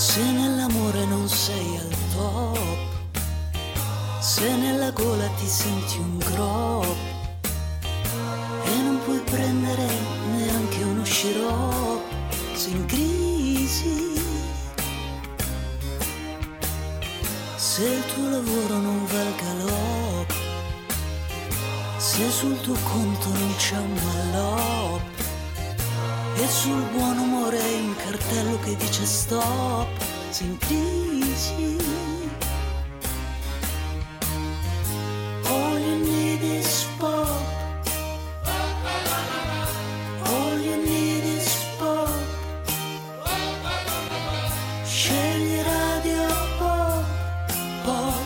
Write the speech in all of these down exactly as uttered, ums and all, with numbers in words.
Se nell'amore non sei al top, se nella gola ti senti un grop e non puoi prendere neanche uno sciroppo, sei in crisi. Se il tuo lavoro non va al galop, se sul tuo conto non c'è un mallop e sul buon umore hai un cartello che dice stop, sei in crisi. All you need is pop, all you need is pop, scegli radio pop, pop,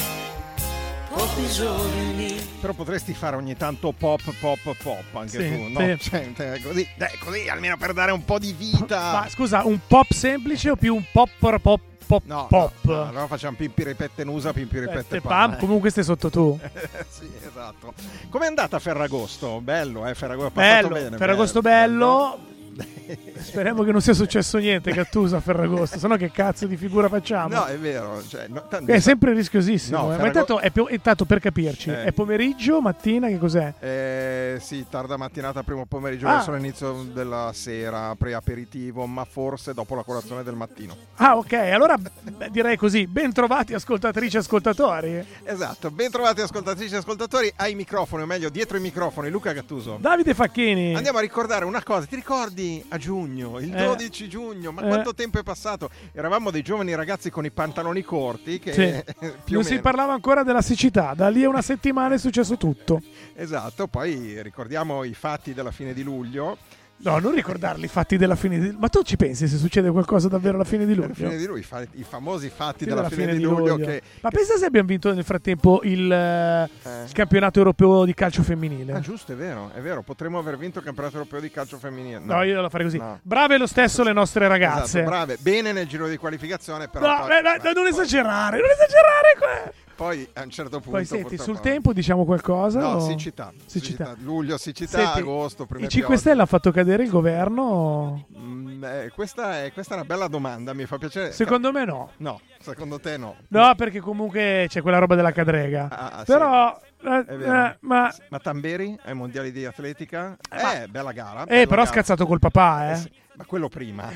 pop is all you need. Però potresti fare ogni tanto pop, pop, pop, anche sì, tu, no? Sì. Cioè, così, dai, così, almeno per dare un po' di vita. Ma scusa, un pop semplice o più un pop pop pop No, pop? no, no, allora facciamo pimpi ripette nusa, pimpi ripette Pam, pam. eh. comunque stai sotto tu. Sì, esatto. Com'è andata Ferragosto? Bello, eh, Ferragosto, passato Bello, bene. Ferragosto bello. Speriamo che non sia successo niente, Gattuso, a Ferragosto, sennò che cazzo di figura facciamo? No, è vero. Cioè, no, tanto- È sempre rischiosissimo. No, eh. Ma Ferrago- intanto è, più, intanto per capirci, Eh. è pomeriggio, mattina, che cos'è? Eh, sì, tarda mattinata, primo pomeriggio, Ah. verso l'inizio della sera, pre-aperitivo, ma forse dopo la colazione del mattino. Ah, ok, allora beh, direi così, ben trovati ascoltatrici e ascoltatori. Esatto, ben trovati ascoltatrici e ascoltatori ai microfoni, o meglio dietro i microfoni, Luca Gattuso. Davide Facchini. Andiamo a ricordare una cosa, ti ricordi a giugno, il Eh. dodici giugno, ma Eh. quanto tempo è passato? Eravamo dei giovani ragazzi con i pantaloni corti che Sì. più Non o si meno. parlava ancora della siccità, da lì a una settimana è successo tutto. Esatto, poi ricordiamo i fatti della fine di luglio. No, non ricordarli i fatti della fine di... Ma tu ci pensi se succede qualcosa davvero alla fine di Alla luglio? fine di luglio, i, fa- i famosi fatti Fine della fine, di luglio, che Ma pensa se abbiamo vinto nel frattempo il, eh, Eh. il campionato europeo di calcio femminile. Ah, giusto, è vero, è vero, potremmo aver vinto il campionato europeo di calcio femminile. No, io devo fare così. No. Brave lo stesso le nostre ragazze. Esatto, brave, bene nel giro di qualificazione, però No, poi, eh, no, poi- non esagerare, non esagerare qua. poi a un certo punto Poi senti, purtroppo- sul tempo diciamo qualcosa? No, o- siccità, Siccità. luglio siccità, Senti, agosto, prime I cinque piogge. Stelle hanno fatto cadere il governo? Mm, eh, questa, è, questa è una bella domanda, mi fa piacere. Secondo me no. No, secondo te no. No, perché comunque c'è quella roba della cadrega. Ah, ah, sì. Però, eh, È vero. eh, ma, Ma Tamberi ai mondiali di atletica? Ma- Eh, bella gara. eh, bella però ha gara. scazzato col papà, eh. Eh sì, ma quello prima.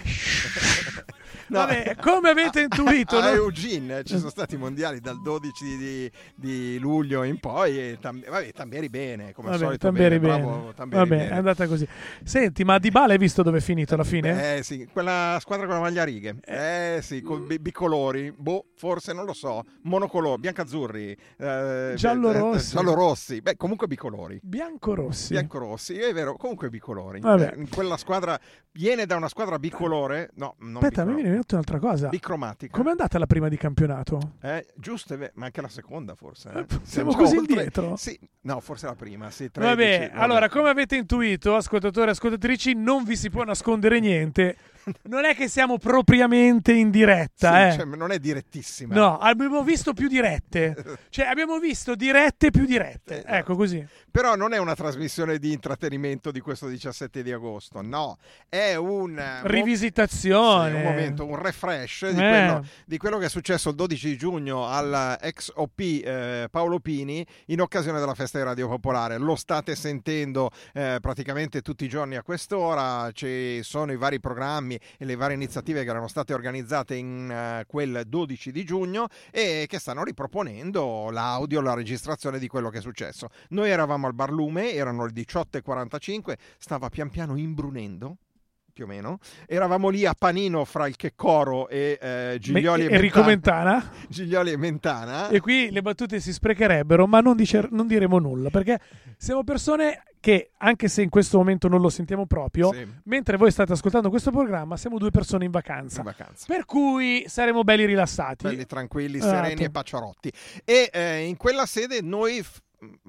Vabbè, come avete intuito, a, a no? Eugene eh, ci sono stati i mondiali dal dodici di, di luglio in poi e Tam- vabbè, Tamberi bene, come al Vabbè, solito Tamberi bene, bene. bravo Tamberi Vabbè, bene. è andata così. Senti, ma Dybala hai visto dove è finito alla fine? Eh sì, quella squadra con la maglia a righe. Eh sì, con bi- bicolori, boh, forse non lo so, monocolori, biancazzurri, eh, Giallo-rossi. eh, giallo-rossi, beh, comunque bicolori. Biancorossi. Biancorossi, è vero, comunque bicolori. Vabbè. Eh, quella squadra viene da una squadra bicolore, no, non Aspetta, mi bicolore, viene in mente un'altra cosa. bicromatica. Com'è andata la prima di campionato? Eh, giusto, è ve- ma anche la seconda forse. eh. Eh, siamo già così oltre- indietro? Sì, no, forse la prima, sì, tredici, Vabbè, vabbè. allora, come avete intuito, ascoltatori e ascoltatrici, non vi si può nascondere niente. Non è che siamo propriamente in diretta, Sì, eh. cioè, non è direttissima. No, abbiamo visto più dirette. Cioè, abbiamo visto dirette più dirette. Esatto. Ecco, così. Però non è una trasmissione di intrattenimento di questo diciassette di agosto, no, è un eh, mo- Rivisitazione. sì, un momento, un refresh di, Eh. quello, di quello che è successo il dodici di giugno al ex O P eh, Paolo Pini in occasione della festa di Radio Popolare. Lo state sentendo eh, praticamente tutti i giorni a quest'ora, ci sono i vari programmi e le varie iniziative che erano state organizzate in eh, quel dodici di giugno e che stanno riproponendo l'audio, la registrazione di quello che è successo. Noi eravamo al Barlume, erano le diciotto e quarantacinque, stava pian piano imbrunendo, più o meno. Eravamo lì a panino fra il Checcoro e eh, Giglioli, Me- e Enrico Mentana. Mentana. Giglioli e Mentana. E qui le battute si sprecherebbero, ma non, dice- non diremo nulla, perché siamo persone che, anche se in questo momento non lo sentiamo proprio, Sì, mentre voi state ascoltando questo programma, siamo due persone in vacanza. in vacanza. Per cui saremo belli rilassati. Belli tranquilli, Esatto. sereni e pacciarotti. E eh, in quella sede noi f-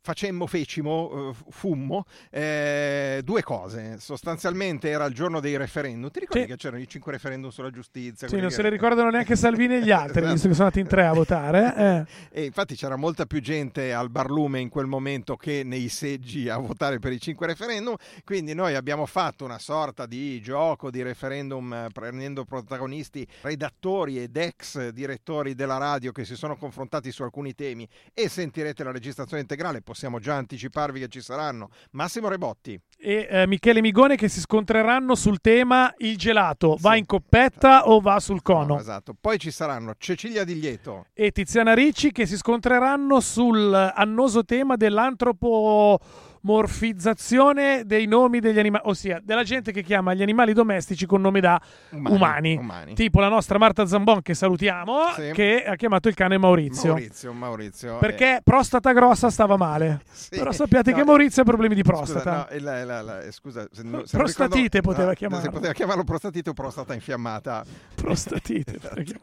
facemmo, fecimo, uh, fummo eh, due cose. Sostanzialmente era il giorno dei referendum. Ti ricordi sì. che c'erano i cinque referendum sulla giustizia? Sì, non che... se le ricordano neanche Salvini e gli altri, esatto. visto che sono andati in tre a votare. Eh. E infatti c'era molta più gente al barlume in quel momento che nei seggi a votare per i cinque referendum, quindi noi abbiamo fatto una sorta di gioco di referendum eh, prendendo protagonisti redattori ed ex direttori della radio che si sono confrontati su alcuni temi, e sentirete la registrazione integrale. Possiamo già anticiparvi che ci saranno Massimo Rebotti e eh, Michele Migone che si scontreranno sul tema il gelato va sì. in coppetta o va sul cono. No, esatto. Poi ci saranno Cecilia Di Lieto e Tiziana Ricci che si scontreranno sul annoso tema dell'antropomorfizzazione dei nomi degli animali, ossia della gente che chiama gli animali domestici con nome da umani, umani. umani. Tipo la nostra Marta Zambon, che salutiamo, sì. che ha chiamato il cane Maurizio Maurizio, Maurizio perché eh. prostata grossa stava male. Sì. Però sappiate no, che Maurizio ha problemi di prostata. Scusa, no, la, la, la, scusa se, se prostatite ricordo, poteva no, chiamarlo si poteva chiamarlo prostatite o prostata infiammata. Prostatite.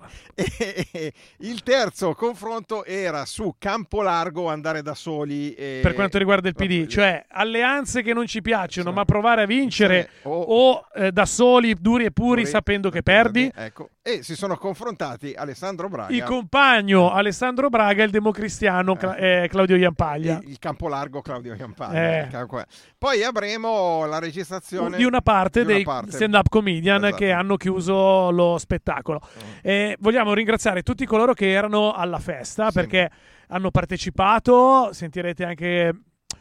e, e, il terzo confronto era su Campolargo, andare da soli e... per quanto riguarda il P D, cioè alleanze che non ci piacciono, sì. ma provare a vincere sì. o, o eh, da soli duri e puri, puri sapendo che perdi. Ecco. E si sono confrontati Alessandro Braga, il compagno Alessandro Braga e il democristiano eh. eh, Claudio Iampaglia, il Campolargo Claudio Iampaglia. Eh. Poi avremo la registrazione di una parte di una dei parte. stand-up comedian esatto. che hanno chiuso lo spettacolo. Mm. E vogliamo ringraziare tutti coloro che erano alla festa, sì. perché hanno partecipato. Sentirete anche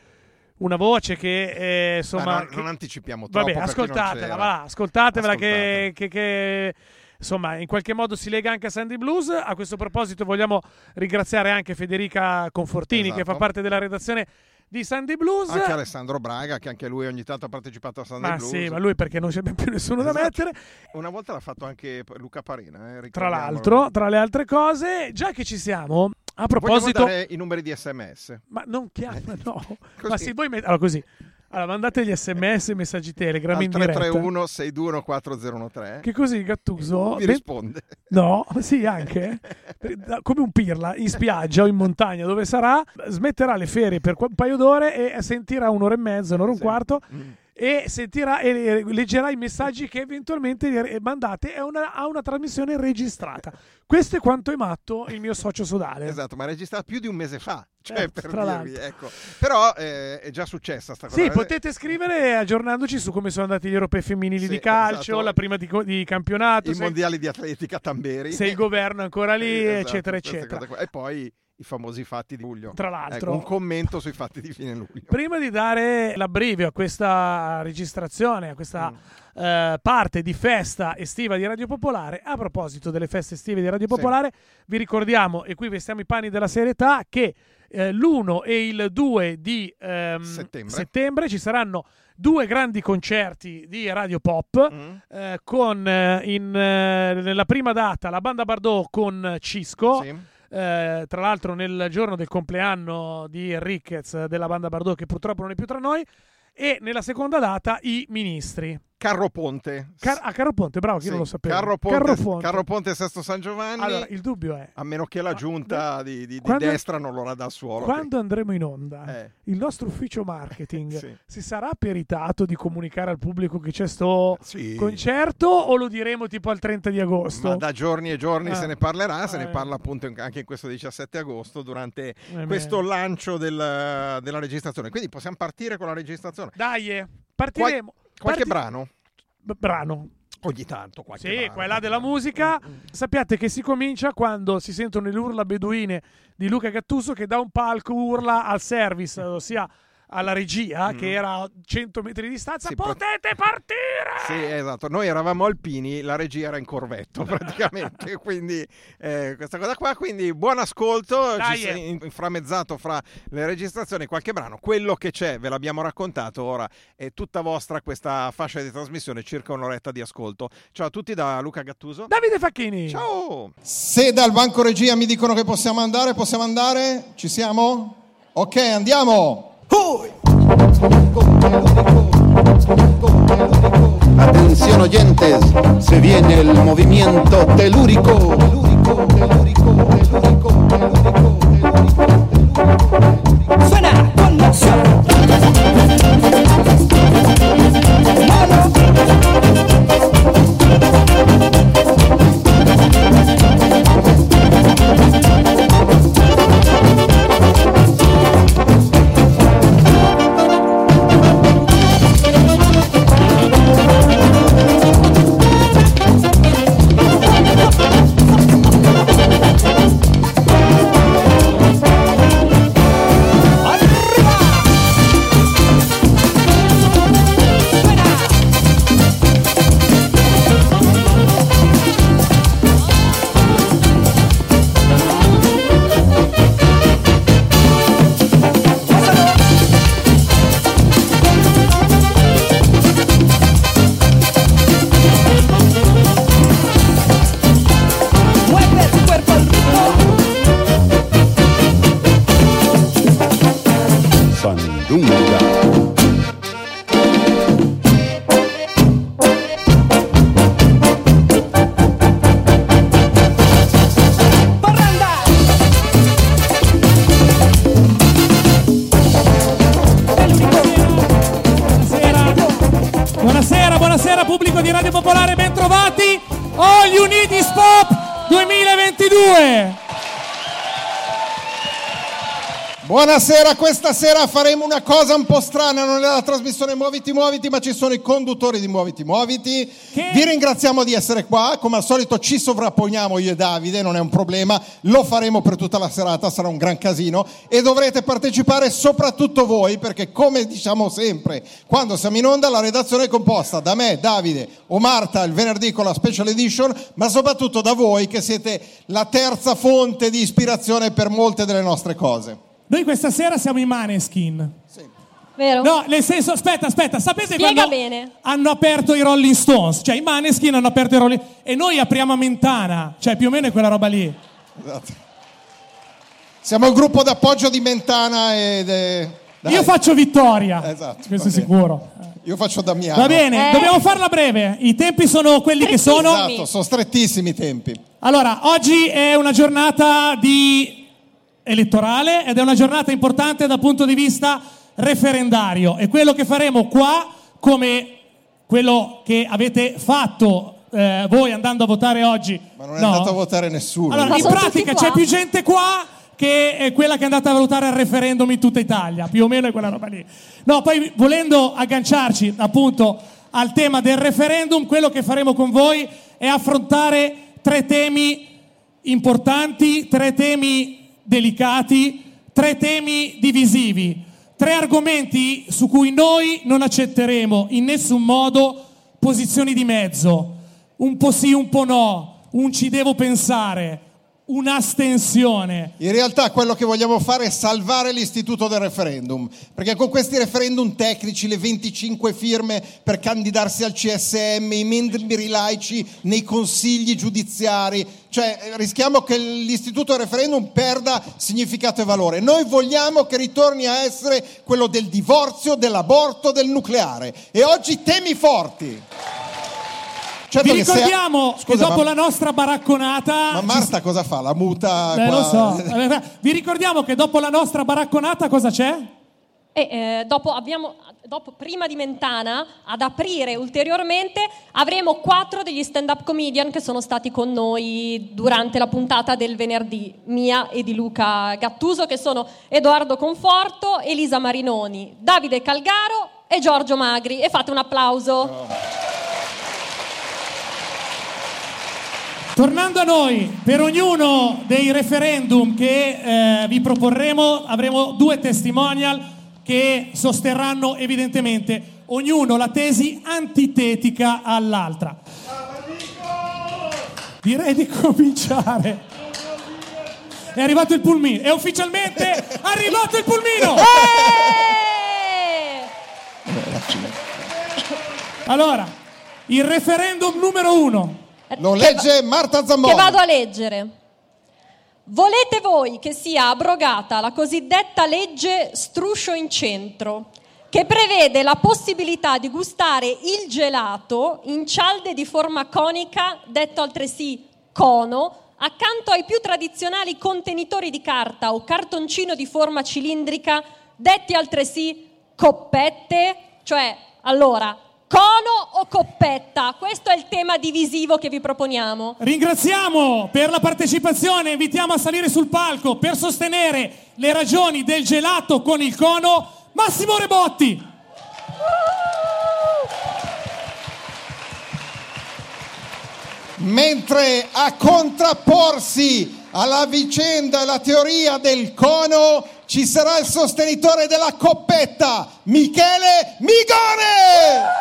una voce che eh, insomma non, non anticipiamo troppo. Vabbè, ascoltatela, va, ascoltatevela che, che, che insomma in qualche modo si lega anche a Sandy Blues. A questo proposito vogliamo ringraziare anche Federica Confortini, esatto. che fa parte della redazione di Sandy Blues, anche Alessandro Braga, che anche lui ogni tanto ha partecipato a Sandy ma Blues. Sì, ma lui perché non c'è più nessuno esatto. da mettere. Una volta l'ha fatto anche Luca Parena, eh, tra l'altro, tra le altre cose, già che ci siamo, a proposito, vogliamo dare i numeri di sms? Ma non chiama, no. Ma se voi met- allora così Allora, mandate gli sms e messaggi Telegram in diretta. tre tre uno sei due uno quattro zero uno tre. Che così Gattuso vi risponde. No, sì, anche. Come un pirla in spiaggia o in montagna, dove sarà, smetterà le ferie per un paio d'ore e sentirà un'ora e mezza, un'ora e un sì. quarto. Mm. E sentirà e leggerà i messaggi che eventualmente mandate. È una, ha una trasmissione registrata. Questo è quanto è matto il mio socio sodale. Esatto, ma è registrata più di un mese fa. Cioè, eh, per tra dirvi, ecco. Però eh, è già successa sta cosa. Sì, potete scrivere aggiornandoci su come sono andati gli europei femminili sì, di calcio, esatto. la prima di, di campionato, i se, mondiali di atletica Tamberi, se il governo è ancora lì, esatto, eccetera, eccetera. E poi i famosi fatti di luglio. Tra l'altro, ecco, un commento sui fatti di fine luglio. Prima di dare l'abbrivio a questa registrazione, a questa mm. eh, parte di festa estiva di Radio Popolare, a proposito delle feste estive di Radio Popolare, sì. vi ricordiamo, e qui vestiamo i panni della serietà, che eh, l'uno e il due di ehm, settembre. settembre ci saranno due grandi concerti di Radio Pop mm. eh, con eh, in, eh, nella prima data la Banda Bardot con Cisco. Sì. Eh, tra l'altro nel giorno del compleanno di Enriquez della Banda Bardot, che purtroppo non è più tra noi, e nella seconda data i Ministri. Carro Ponte. Car- ah, Carro Ponte, bravo, chi sì. non lo sapeva. Carro Ponte, Carro Ponte. Carro Ponte Sesto San Giovanni. Allora, il dubbio è... A meno che la giunta di, di, di quando, destra non lo rada al suolo. Quando che... andremo in onda, eh. il nostro ufficio marketing sì. si sarà peritato di comunicare al pubblico che c'è sto sì. concerto, o lo diremo tipo al trenta di agosto? Ma da giorni e giorni ah. se ne parlerà, ah, se eh. ne parla appunto anche in questo diciassette agosto durante eh questo beh. lancio del, della registrazione. Quindi possiamo partire con la registrazione. Dai, partiremo. Qual- qualche Parti- brano? brano ogni tanto qualche sì, brano, qua e là della musica. mm. Sappiate che si comincia quando si sentono le urla beduine di Luca Gattuso, che da un palco urla al service, ossia alla regia, mm. che era a cento metri di distanza, sì, potete partire! Sì, esatto, noi eravamo alpini, la regia era in corvetto praticamente, quindi eh, questa cosa qua, quindi buon ascolto. Dai, ci sei inframmezzato fra le registrazioni qualche brano, quello che c'è ve l'abbiamo raccontato, ora è tutta vostra questa fascia di trasmissione, circa un'oretta di ascolto. Ciao a tutti da Luca Gattuso. Davide Facchini. Ciao! Se dal banco regia mi dicono che possiamo andare, possiamo andare? Ci siamo? Ok, andiamo! Atención oyentes, se viene el movimiento telúrico. telúrico, telúrico, telúrico, telúrico, telúrico. Suena con Buonasera pubblico di Radio Popolare, bentrovati. All You Need Is Pop duemilaventidue. Buonasera, questa sera faremo una cosa un po' strana, non è la trasmissione Muoviti Muoviti, ma ci sono i conduttori di Muoviti Muoviti. Che? Vi ringraziamo di essere qua, come al solito ci sovrapponiamo io e Davide, non è un problema, lo faremo per tutta la serata, sarà un gran casino e dovrete partecipare soprattutto voi, perché come diciamo sempre, quando siamo in onda la redazione è composta da me, Davide o Marta il venerdì con la special edition, ma soprattutto da voi che siete la terza fonte di ispirazione per molte delle nostre cose. Noi questa sera siamo i Maneskin. Sì. Vero? No, nel senso, aspetta, aspetta, sapete Spiega quando bene. hanno aperto i Rolling Stones? Cioè i Maneskin hanno aperto i Rolling e noi apriamo a Mentana, cioè più o meno è quella roba lì. Esatto. Siamo il gruppo d'appoggio di Mentana ed è... Io faccio Vittoria, esatto, questo è sicuro. Io faccio Damiano. Va bene, Eh. dobbiamo farla breve, i tempi sono quelli che sono. Esatto, sono strettissimi i tempi. Allora, oggi è una giornata di elettorale ed è una giornata importante dal punto di vista referendario e quello che faremo qua, come quello che avete fatto eh, voi andando a votare oggi, Ma non è no. andato a votare nessuno. Allora, Ma in sono pratica tutti qua? c'è più gente qua che è quella che è andata a votare al referendum in tutta Italia, più o meno è quella roba lì. No, poi volendo agganciarci appunto al tema del referendum, quello che faremo con voi è affrontare tre temi importanti, tre temi delicati, tre temi divisivi, tre argomenti su cui noi non accetteremo in nessun modo posizioni di mezzo, un po' sì, un po' no, un ci devo pensare, un'astensione. In realtà quello che vogliamo fare è salvare l'istituto del referendum, perché con questi referendum tecnici, le venticinque firme per candidarsi al C S M, i membri laici nei consigli giudiziari, cioè rischiamo che l'istituto del referendum perda significato e valore. Noi vogliamo che ritorni a essere quello del divorzio, dell'aborto, del nucleare. E oggi temi forti. Certo Vi che se- ricordiamo Scusa, che dopo ma- la nostra baracconata... Ma Marta cosa fa? La muta? Eh, qua? lo so. Vi ricordiamo che dopo la nostra baracconata cosa c'è? E eh, dopo abbiamo, dopo, prima di Mentana, ad aprire ulteriormente, avremo quattro degli stand-up comedian che sono stati con noi durante la puntata del venerdì, mia e di Luca Gattuso, che sono Edoardo Conforto, Elisa Marinoni, Davide Calgaro e Giorgio Magri. E fate un applauso. Oh. Tornando a noi, per ognuno dei referendum che eh, vi proporremo avremo due testimonial che sosterranno evidentemente ognuno la tesi antitetica all'altra. Direi di cominciare. È arrivato il pulmino, è ufficialmente arrivato il pulmino! Eh! Allora, il referendum numero uno. Lo legge Marta Zammoni. Che vado a leggere. Volete voi che sia abrogata la cosiddetta legge Struscio in centro, che prevede la possibilità di gustare il gelato in cialde di forma conica, detto altresì cono, accanto ai più tradizionali contenitori di carta o cartoncino di forma cilindrica, detti altresì coppette? Cioè, allora, cono o coppetta? Questo è il tema divisivo che vi proponiamo. Ringraziamo per la partecipazione, invitiamo a salire sul palco per sostenere le ragioni del gelato con il cono Massimo Rebotti. Mentre a contrapporsi alla vicenda e alla teoria del cono ci sarà il sostenitore della coppetta, Michele Migone!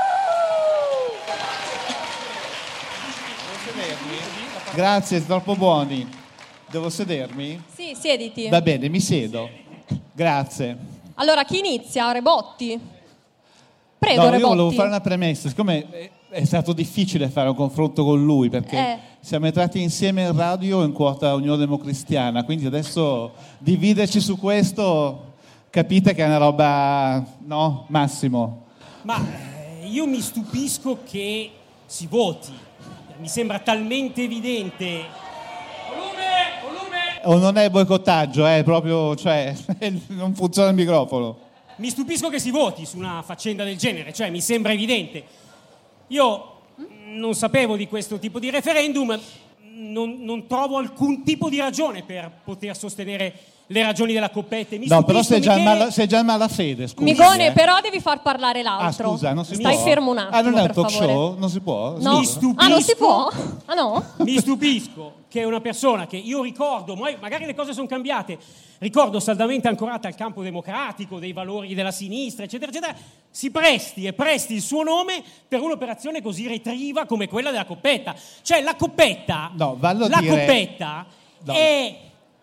Grazie, siete troppo buoni. Devo sedermi? Sì, siediti. Va bene, mi siedo. Grazie. Allora, chi inizia? Rebotti? Prego, No, io Rebotti. volevo fare una premessa. Siccome è- è stato difficile fare un confronto con lui, perché Eh. siamo entrati insieme in radio in quota Unione Democristiana, quindi adesso dividerci su questo, capite che è una roba, no? Massimo. Ma eh, io mi stupisco che si voti. Mi sembra talmente evidente. Volume, volume. O non è boicottaggio, è proprio, cioè, non funziona il microfono. Mi stupisco che si voti su una faccenda del genere, cioè mi sembra evidente. Io non sapevo di questo tipo di referendum, non, non trovo alcun tipo di ragione per poter sostenere le ragioni della Coppetta. Mi no, però sei già, Michele... mala, sei già in malafede, scusa. Migone, eh. però devi far parlare l'altro. Ah, scusa, non si Stai può? fermo un attimo, Ah, non è un per talk favore. show? Non si può? No. Mi stupisco, Ah, non si può? Ah, no? Mi stupisco che è una persona che io ricordo, magari le cose sono cambiate, ricordo saldamente ancorata al campo democratico, dei valori della sinistra, eccetera, eccetera, si presti e presti il suo nome per un'operazione così retriva come quella della Coppetta. Cioè la Coppetta, no, vallo la dire... Coppetta no. è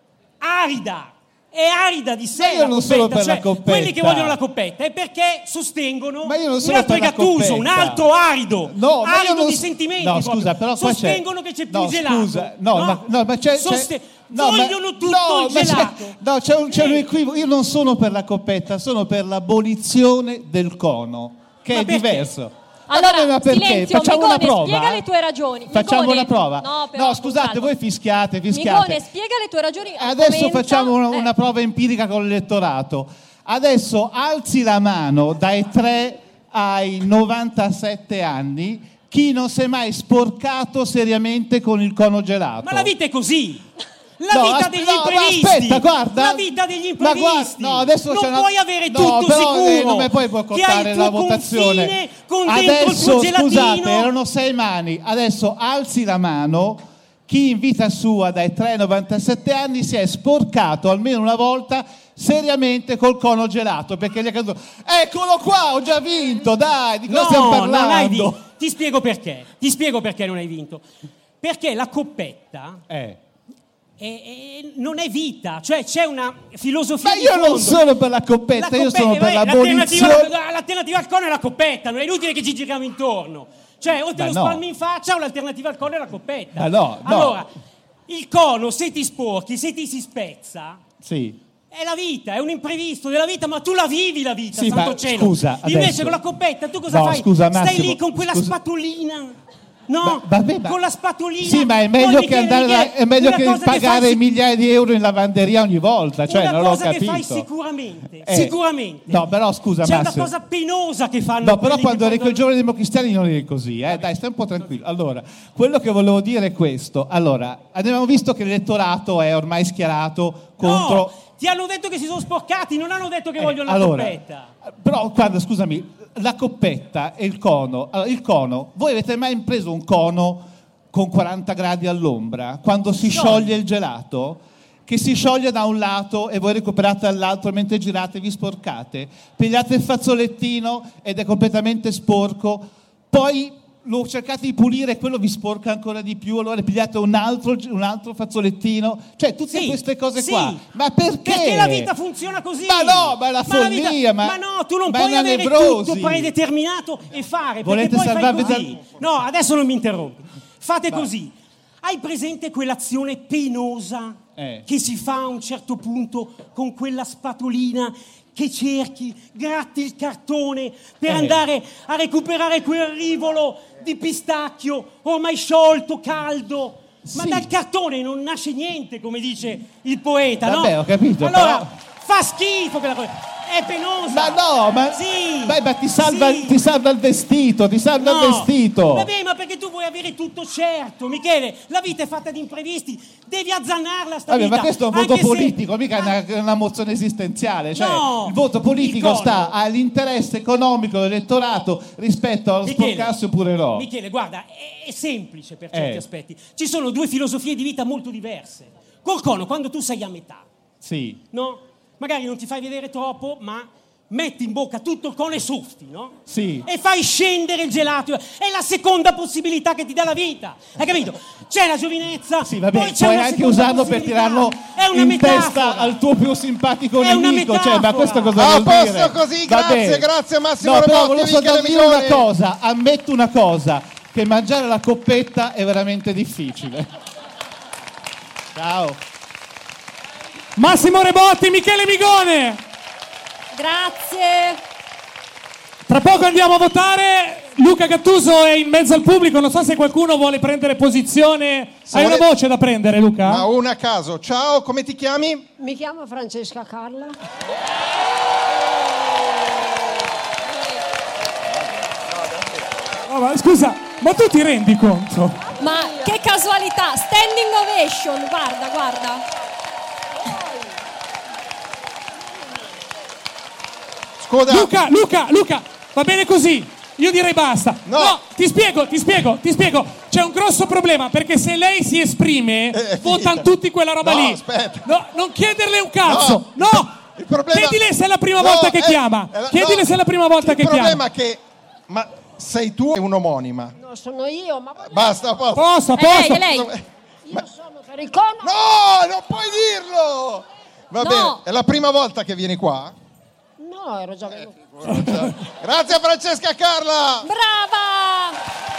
arida. È arida di sé. Ma io non la sono Coppetta, per cioè, la Coppetta. quelli che vogliono la Coppetta è perché sostengono Ma io non un sono altro per la Gattuso, un Coppetta. altro arido, No, ma io arido non di s- sentimenti. No, proprio. scusa, però qua c'è- sostengono che c'è più no, gelato. scusa, no, ma- no, ma c'è- c'è- Soste- No, ma- vogliono tutto no, il ma c'è- gelato. no, c'è un, c'è un Eh. equivoco. Io non sono per la Coppetta, sono per l'abolizione del cono, che Ma è perché? diverso. Allora, Vabbè, ma perché? silenzio, Facciamo Migone, una prova. spiega eh? le tue ragioni. Facciamo Migone, una prova. no, però, No, scusate, calma. voi fischiate, fischiate. Migone, spiega le tue ragioni. Adesso argomenta. facciamo una, Eh. una prova empirica con l'elettorato. Adesso alzi la mano dai tre ai novantasette anni chi non si è mai sporcato seriamente con il cono gelato. Ma la vita è così. La No, vita aspe- degli no, ma imprevisti. aspetta, guarda. La vita degli Ma guarda, imprevisti. no, adesso c'è non una- puoi avere no, tutto però, eh, sicuro. non mi puoi che hai boicottare il la tuo votazione. confine con dentro il Adesso, tuo gelatino. scusate, erano sei mani. Adesso alzi la mano chi in vita sua dai tre ai novantasette anni si è sporcato almeno una volta seriamente col cono gelato, perché gli è caduto. Eccolo qua, ho già vinto, dai, di cosa No, stiamo non hai parlando? vinto. Ti spiego perché. Ti spiego perché non hai vinto. Perché la Coppetta Eh. è- è- non è vita, cioè c'è una filosofia Ma di io non fondo. sono per la Coppetta, La io Coppetta- sono per eh, l'abolizione. l'alternativa, l'alternativa al cono è la Coppetta, non è inutile che ci giriamo intorno. Cioè, o te Ma lo no. spalmi in faccia o l'alternativa al cono è la Coppetta. Ma no, no. Allora, il cono, se ti sporchi, se ti si spezza, Sì. è la vita, è un imprevisto della vita, ma tu la vivi la vita, Sì, santo ma cielo. scusa, Invece adesso- con la Coppetta tu cosa No, fai? scusa, Stai Massimo, lì con quella scusa. spatolina. No, Ma- vabbè, ma- con la spatolina. Sì, ma è Poi, meglio che Michele, andare Michele, là- è meglio una che cosa pagare fai- migliaia di euro in lavanderia ogni volta, cioè una non l'ho cosa che capito. fai sicuramente, Eh, sicuramente. No, però scusa, C'è Massimo. una cosa penosa che fanno. No, però quelli quando che eri con i prendono- giovani democristiani non eri così, eh? Dai, stai un po' tranquillo. Allora, quello che volevo dire è questo. Allora, abbiamo visto che l'elettorato è ormai schierato contro... No, ti hanno detto che si sono sporcati, non hanno detto che Eh, vogliono allora, la Coppetta. Però, guarda, scusami, la Coppetta e il cono. Allora, il cono, voi avete mai preso un cono con quaranta gradi all'ombra, quando si Scioglie. scioglie il gelato, che si scioglie da un lato e voi recuperate dall'altro, mentre girate vi sporcate, pigliate il fazzolettino ed è completamente sporco, poi lo cercate di pulire e quello vi sporca ancora di più, allora pigliate un altro, un altro fazzolettino, cioè tutte Sì, queste cose sì. qua. Ma perché? Perché la vita funziona così. Ma no, ma è la la vita- follia, ma- ma no, tu non ma è puoi una avere nevrosi. tutto predeterminato e fare. Volete perché poi fai salvarvi così. dal- No, adesso non mi interrompi. Fate Vai. così. Hai presente quell'azione penosa Eh. che si fa a un certo punto con quella spatolina che cerchi, gratti il cartone per Eh. andare a recuperare quel rivolo di pistacchio ormai sciolto, caldo? Ma Sì. dal cartone non nasce niente, come dice il poeta, Vabbè, no? ho capito, Allora, però- fa schifo quella cosa. È penosa. Ma no, ma, Sì. Beh, ma ti, salva, Sì. ti salva il vestito, ti salva No. il vestito. Vabbè, ma perché tu vuoi avere tutto certo, Michele? La vita è fatta di imprevisti, devi azzannarla sta Vabbè, vita. ma questo è un voto anche se- politico, mica una, una mozione esistenziale. Cioè, No, il voto politico il cono. sta all'interesse economico dell'elettorato rispetto allo Michele, sporcarsi oppure no. Michele, guarda, è, è semplice per certi Eh. aspetti. Ci sono due filosofie di vita molto diverse. Col cono, quando tu sei a metà, Sì. no? Magari non ti fai vedere troppo, ma metti in bocca tutto il cono e soffi, no? Sì. E fai scendere il gelato. È la seconda possibilità che ti dà la vita. Hai capito? C'è la giovinezza, Sì, vabbè, poi c'è puoi una anche seconda usarlo per possibilità. tirarlo È una in metafora. testa al tuo più simpatico È una nemico. Cioè, ma metafora. questo cosa A vuol posto dire? così, Va grazie, bene. grazie Massimo No, però Rebotti, volevo Michele solo dire una Migone. cosa, ammetto una cosa, che mangiare la coppetta è veramente difficile. Ciao. Massimo Rebotti, Michele Migone. Grazie. Tra poco andiamo a votare. Luca Gattuso è in mezzo al pubblico. Non so se qualcuno vuole prendere posizione. Se Hai vuole- una voce da prendere, Luca? Ma una a caso. Ciao, come ti chiami? Mi chiamo Francesca Carla. Oh, ma scusa, Ma tu ti rendi conto? Ma che casualità, standing ovation, guarda, guarda. Scusa. Luca, Luca, Luca, va bene così. Io direi basta. No. no, ti spiego, ti spiego, ti spiego. C'è un grosso problema, perché se lei si esprime, Eh, votano tutti quella roba no, lì. aspetta. No, non chiederle un cazzo. No. no. Il problema... Chiedile se è la prima No, volta che eh, chiama. eh, Chiedile no. se è la prima volta Il che chiama. Il problema è che... Ma sei tu o un'omonima? No, sono io, ma voglio... Basta, posso. Posso, È posso. lei, è lei. Io sono per il cono. No, non puoi dirlo! Va No. bene, è la prima volta che vieni qua? No, ero già venuto. Grazie Francesca Carla! Brava!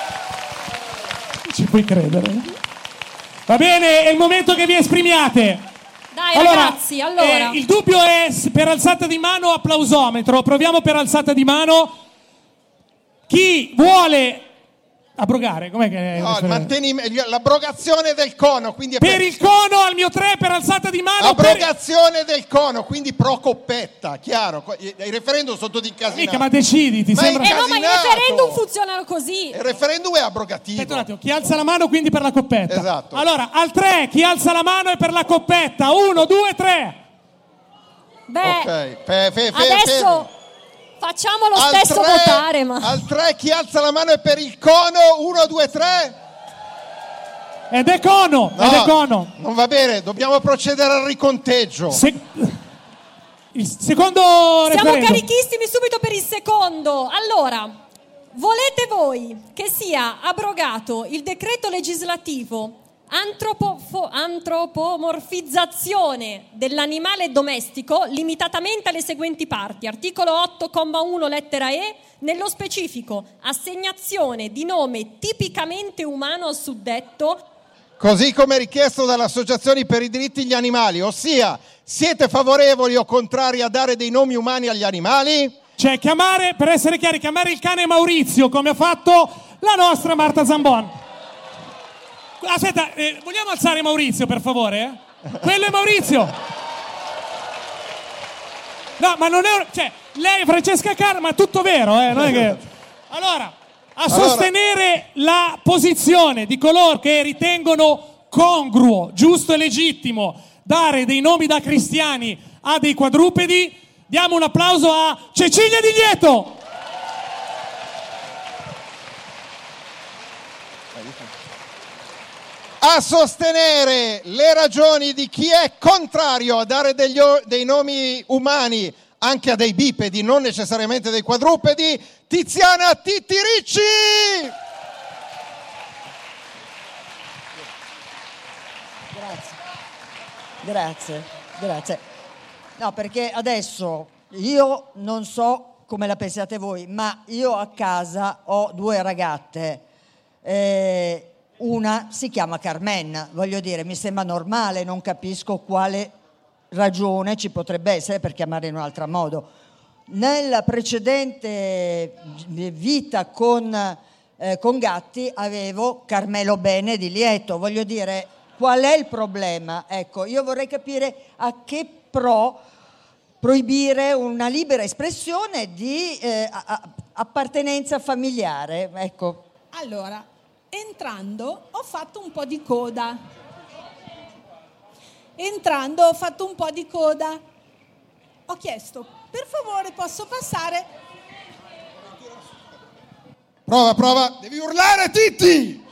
Ci puoi credere? Va bene, è il momento che vi esprimiate. Dai ragazzi, allora. eh, il dubbio è s- per alzata di mano o applausometro. Proviamo per alzata di mano. Chi vuole abrogare? Com'è che No, il mantenime- l'abrogazione del cono, quindi è per il cono al mio tre per alzata di mano. Per... abrogazione del cono, quindi pro coppetta, chiaro. I i referendum sono tutti incasinati. Mica, ma decidi, ti Ma sembra? è Eh no, ma i Incasinato. referendum funzionano così. Il referendum è abrogativo. Aspetta un attimo, chi alza la mano quindi per la coppetta? Esatto. Allora, al tre, chi alza la mano è per la coppetta. Uno, due, tre. Beh, Ok, fe- fe- fe- adesso facciamo lo Al stesso tre- votare, ma... Al tre chi alza la mano è per il cono. Uno, due, tre. Ed è cono, No, ed è cono. non va bene, dobbiamo procedere al riconteggio. Se- Il secondo Siamo referendum. carichissimi subito per il secondo. Allora, volete voi che sia abrogato il decreto legislativo antropofo- antropomorfizzazione dell'animale domestico limitatamente alle seguenti parti? Articolo otto, comma uno, lettera E, nello specifico assegnazione di nome tipicamente umano al suddetto, Così come richiesto dalle associazioni per i diritti degli animali, ossia siete favorevoli o contrari a dare dei nomi umani agli animali? Cioè, chiamare, per essere chiari, chiamare il cane Maurizio, come ha fatto la nostra Marta Zambon. Aspetta, eh, vogliamo alzare Maurizio, per favore? Eh? Quello è Maurizio. No, ma non è... Cioè, lei è Francesca Carla, ma è tutto vero, eh? Non è che... Allora, a Allora- sostenere la posizione di coloro che ritengono congruo, giusto e legittimo dare dei nomi da cristiani a dei quadrupedi, diamo un applauso a Cecilia Di Lieto. A sostenere le ragioni di chi è contrario a dare degli o- dei nomi umani anche a dei bipedi, non necessariamente dei quadrupedi, Tiziana Titiricci! Grazie. Grazie, grazie. No, perché adesso io non so come la pensiate voi, ma io a casa ho due ragazze. Eh, una si chiama Carmen, voglio dire, mi sembra normale, non capisco quale ragione ci potrebbe essere per chiamare in un altro modo. Nella precedente vita con, eh, con Gatti avevo Carmelo Bene di Lieto, voglio dire, qual è il problema? Ecco, io vorrei capire a che pro proibire una libera espressione di eh, a- a- appartenenza familiare, ecco. Allora, entrando ho fatto un po' di coda. Entrando ho fatto un po' di coda. Ho chiesto, per favore posso passare? Prova, prova, devi urlare Titti!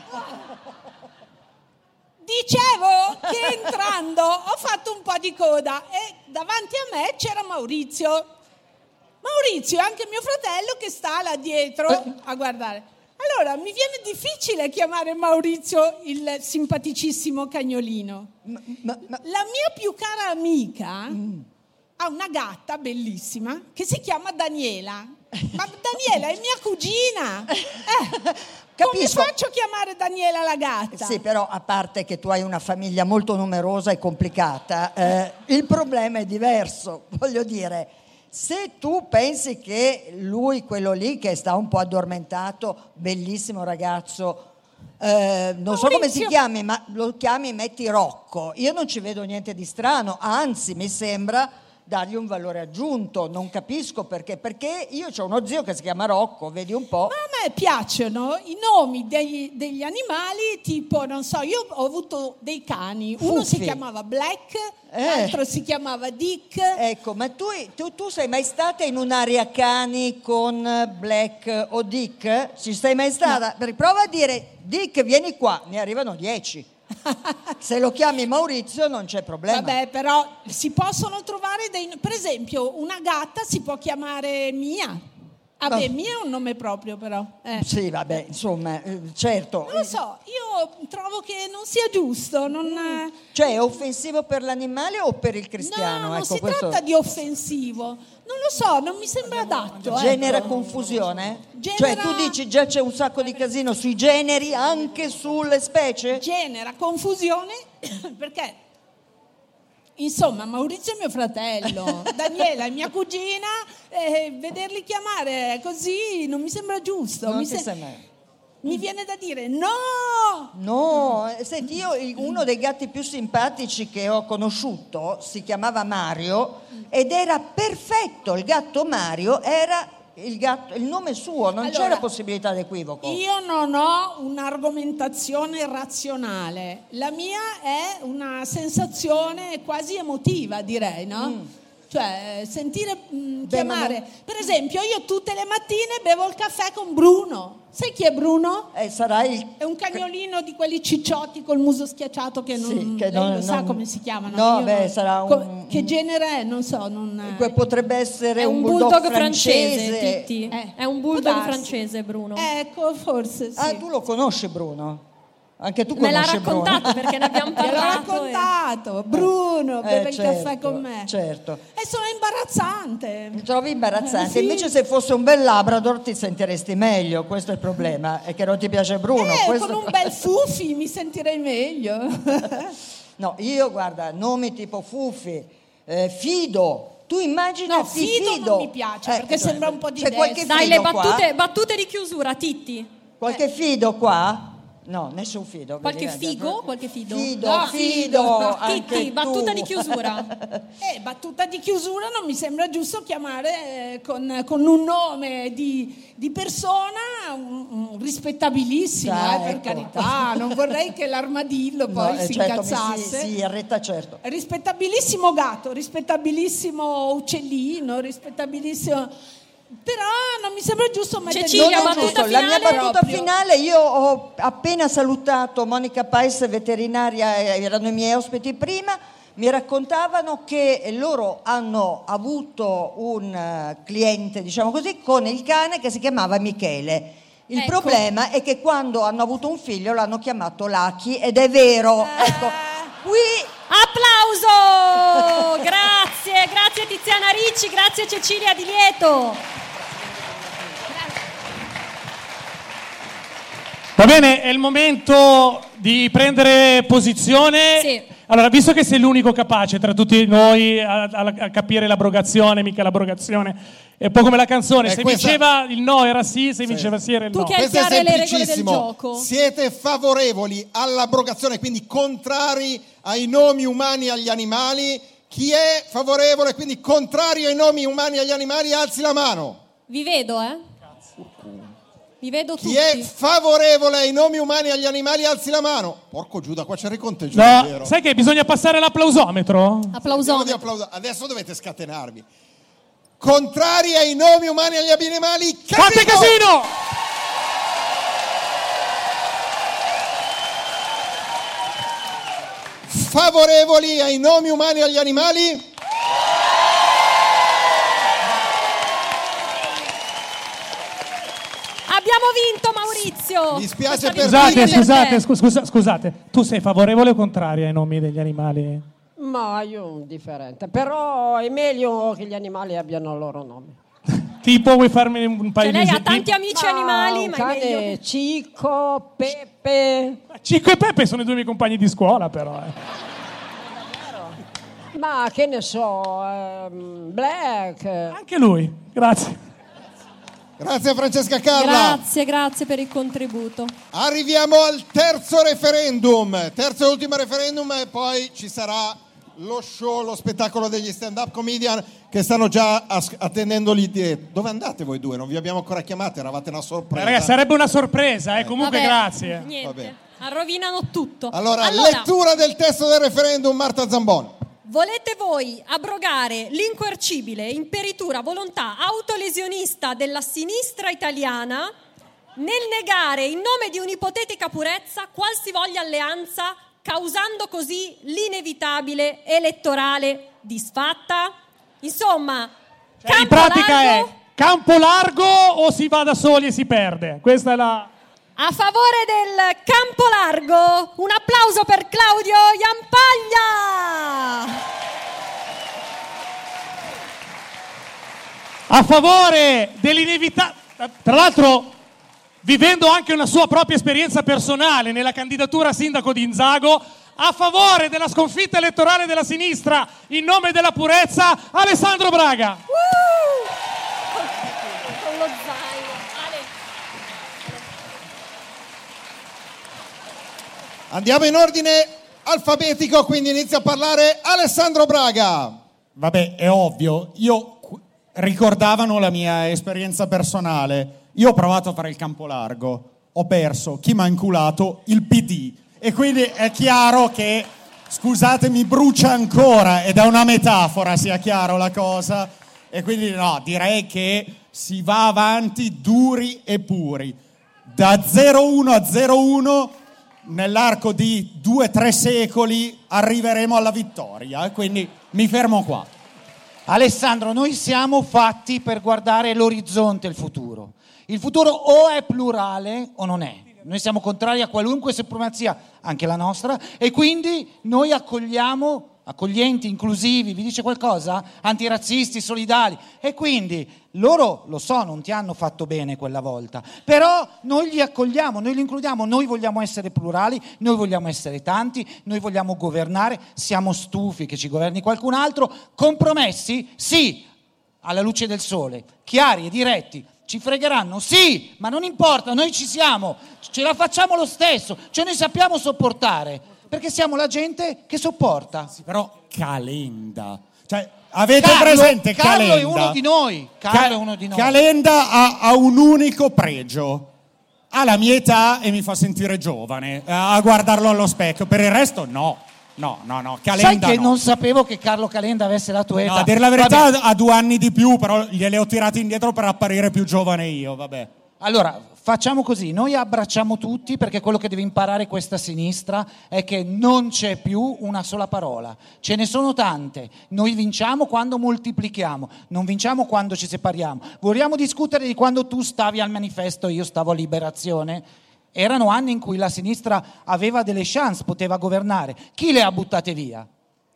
Dicevo che entrando ho fatto un po' di coda e davanti a me c'era Maurizio. Maurizio è anche mio fratello che sta là dietro a guardare. Allora, mi viene difficile chiamare Maurizio il simpaticissimo cagnolino. Ma- ma- ma- La mia più cara amica ha una gatta bellissima che si chiama Daniela. Ma Daniela è mia cugina. Eh, come Capisco. faccio a chiamare Daniela la gatta? Sì, però a parte che tu hai una famiglia molto numerosa e complicata, eh, il problema è diverso, voglio dire. Se tu pensi che lui, quello lì che sta un po' addormentato, bellissimo ragazzo, eh, non so come si Maurizio. chiami, ma lo chiami metti Rocco, io non ci vedo niente di strano, anzi mi sembra dargli un valore aggiunto. Non capisco perché, perché io ho uno zio che si chiama Rocco, vedi un po'. Ma a me piacciono i nomi degli, degli animali, tipo, non so, io ho avuto dei cani, uno Fuffi. si chiamava Black, Eh. l'altro si chiamava Dick. Ecco, ma tu, tu, tu sei mai stata in un'area cani con Black o Dick? Ci sei mai stata? No. Prova a dire Dick, vieni qua, ne arrivano dieci. Se lo chiami Maurizio non c'è problema. Vabbè, però si possono trovare dei... Per esempio, una gatta si può chiamare Mia. Vabbè, No. Mia è un nome proprio, però. Eh. Sì, vabbè, insomma, eh, certo. Non lo so, io trovo che non sia giusto. Non... Cioè, è offensivo per l'animale o per il cristiano? No, non ecco, si questo tratta di offensivo. Non lo so, non mi sembra adatto. genera ecco. confusione? Genera- Cioè, tu dici già c'è un sacco di casino sui generi, anche sulle specie? Genera confusione perché, insomma, Maurizio è mio fratello, Daniela è mia cugina, e vederli chiamare così non mi sembra giusto. Non mi, ti se- sembra- mi viene da dire no! No, eh, senti, io il- uno dei gatti più simpatici che ho conosciuto si chiamava Mario ed era perfetto, il gatto Mario era il, gatto, il nome suo, non Allora, c'era possibilità di equivoco. Io non ho un'argomentazione razionale, la mia è una sensazione quasi emotiva, direi, no? Mm. Cioè, sentire mh, Beh, ma chiamare. non- Per esempio, io tutte le mattine bevo il caffè con Bruno. Sai chi è Bruno? Eh, sarà il... È un cagnolino di quelli cicciotti col muso schiacciato che non, Sì, che lei non- lo sa non- come si chiamano. No, Io beh, non- sarà un- Co- Che genere è? Non so. Non... Que- potrebbe essere È un un bulldog, bulldog francese. francese, Titti. Eh, È un può bulldog darsi. francese, Bruno. Ecco, forse sì. Ah, tu lo conosci Bruno? Anche tu Me l'ha conosci Bruno? raccontato perché ne abbiamo Gliel'ho parlato. e- raccontato. Bruno, Eh, beve il certo, caffè con me. Certo. E sono imbarazzante. Mi trovi imbarazzante. Eh, sì. Invece se fosse un bel Labrador ti sentiresti meglio, questo è il problema, è che non ti piace Bruno. Eh, questo- con un bel Fuffi mi sentirei meglio. No, io guarda, nomi tipo Fuffi, eh, Fido, tu immagina No, Fido non mi piace, perché cioè, sembra un po' di c'è qualche destra. Dai, Fido le qua? battute, battute di chiusura, Titti. Qualche Fido qua? No, nessun Fido. Qualche vedi, figo? Qualche fido? Fido, No, Fido, anche Titti, tu. battuta di chiusura. Eh, battuta di chiusura non mi sembra giusto chiamare eh, con, con un nome di, di persona un, un rispettabilissimo, Ah, eh, per ecco. carità. Non vorrei che l'armadillo poi No, eh, si certo, mi incazzasse. si, si arretta certo. Rispettabilissimo gatto, rispettabilissimo uccellino, rispettabilissimo... Però non mi sembra giusto mettere... Cecilia, Non è battuta giusto. La mia finale? battuta Proprio. finale, io ho appena salutato Monica Pais, veterinaria, eh, erano i miei ospiti prima, mi raccontavano che loro hanno avuto un eh, cliente, diciamo così, con il cane che si chiamava Michele. Il Ecco. problema è che quando hanno avuto un figlio l'hanno chiamato Lucky ed è vero. Ecco, qui Applauso! Grazie, grazie Tiziana Ricci, grazie Cecilia Di Lieto. Va bene, è il momento di prendere posizione. Sì. Allora, visto che sei l'unico capace tra tutti noi a, a- a capire l'abrogazione, mica l'abrogazione, è un po' come la canzone, Eh, se questa- vinceva il no era sì, se vinceva sì era il Tu no. che hai Questo è chiare le regole del semplicissimo. gioco. Siete favorevoli all'abrogazione, quindi contrari ai nomi umani e agli animali? Chi è favorevole, quindi contrario ai nomi umani e agli animali, alzi la mano. Vi vedo, eh? Vi vedo tutti. Chi è favorevole ai nomi umani e agli animali, alzi la mano. Porco Giuda, qua c'è il conteggio, No, vero? sai che bisogna passare l'applausometro? Devo di Applausometro. applauso- Adesso dovete scatenarvi. Contrari ai nomi umani e agli animali, casino! Fate casino! Favorevoli ai nomi umani e agli animali? Abbiamo vinto, Maurizio. Mi spiace Questa per vittoria Scusate, è per scusate, te. scu- scusa- scusate, tu sei favorevole o contrario ai nomi degli animali? Ma io indifferente, però è meglio che gli animali abbiano il loro nome. Tipo, vuoi farmi un paio Cioè, di lei ha esempi? tanti amici Ma animali, un ma è cane meglio... Cico, Peppe, Cico e Peppe sono i due miei compagni di scuola, però. eh. ma che ne so, ehm, Black. Anche lui, grazie. Grazie a Francesca Carla. Grazie, grazie per il contributo. Arriviamo al terzo referendum, terzo e ultimo referendum, e poi ci sarà lo show, lo spettacolo degli stand-up comedian che stanno già as- attendendo lì dietro. Dove andate voi due? Non vi abbiamo ancora chiamati, eravate una sorpresa. Eh, ragazzi, sarebbe una sorpresa, eh. Comunque Vabbè, grazie. Niente, rovinano tutto. Allora, allora, lettura del testo del referendum, Marta Zambon. volete voi abrogare l'incoercibile imperitura volontà autolesionista della sinistra italiana nel negare in nome di un'ipotetica purezza qualsivoglia alleanza, causando così l'inevitabile elettorale disfatta? Insomma, cioè, in pratica largo, è campo largo o si va da soli e si perde? Questa è la... A favore del campo largo, un applauso per Claudio Jampaglia! A favore dell'inevitabile... Tra l'altro, vivendo anche una sua propria esperienza personale nella candidatura a sindaco di Inzago, a favore della sconfitta elettorale della sinistra in nome della purezza, Alessandro Braga. Uh! Con lo zaino. Ale. Andiamo in ordine alfabetico, quindi inizia a parlare Alessandro Braga. Vabbè, è ovvio, io ricordavano la mia esperienza personale. Io ho provato a fare il campo largo, ho perso, chi mi ha inculato? Il P D. E quindi è chiaro che, scusatemi, brucia ancora, ed è una metafora, sia chiaro la cosa. E quindi no, direi che si va avanti duri e puri. Da zero uno a zero uno, nell'arco di due tre secoli, arriveremo alla vittoria. Quindi mi fermo qua. Alessandro, noi siamo fatti per guardare l'orizzonte, il futuro. Il futuro o è plurale o non è. Noi siamo contrari a qualunque supremazia, anche la nostra, e quindi noi accogliamo, accoglienti, inclusivi, vi dice qualcosa? Antirazzisti, solidali. E quindi loro, lo so, non ti hanno fatto bene quella volta, però noi li accogliamo, noi li includiamo, noi vogliamo essere plurali, noi vogliamo essere tanti, noi vogliamo governare, siamo stufi che ci governi qualcun altro. Compromessi? Sì, alla luce del sole, chiari e diretti. Ci fregheranno? Sì, ma non importa, noi ci siamo, ce la facciamo lo stesso, cioè noi sappiamo sopportare, perché siamo la gente che sopporta. Sì, però Calenda, cioè avete Carlo, presente Carlo Calenda? è uno di noi, Carlo Ca- è uno di noi. Calenda ha, ha un unico pregio, ha la mia età e mi fa sentire giovane, a guardarlo allo specchio, per il resto no. No, no, no, Calenda Sai che no. non sapevo che Carlo Calenda avesse la tua età. No, a dire la verità Vabbè. ha due anni di più, però gliele ho tirati indietro per apparire più giovane io, vabbè. Allora, facciamo così, noi abbracciamo tutti, perché quello che deve imparare questa sinistra è che non c'è più una sola parola, ce ne sono tante. Noi vinciamo quando moltiplichiamo, non vinciamo quando ci separiamo. Vogliamo discutere di quando tu stavi al manifesto e io stavo a Liberazione? Erano anni in cui la sinistra aveva delle chance, poteva governare. Chi le ha buttate via?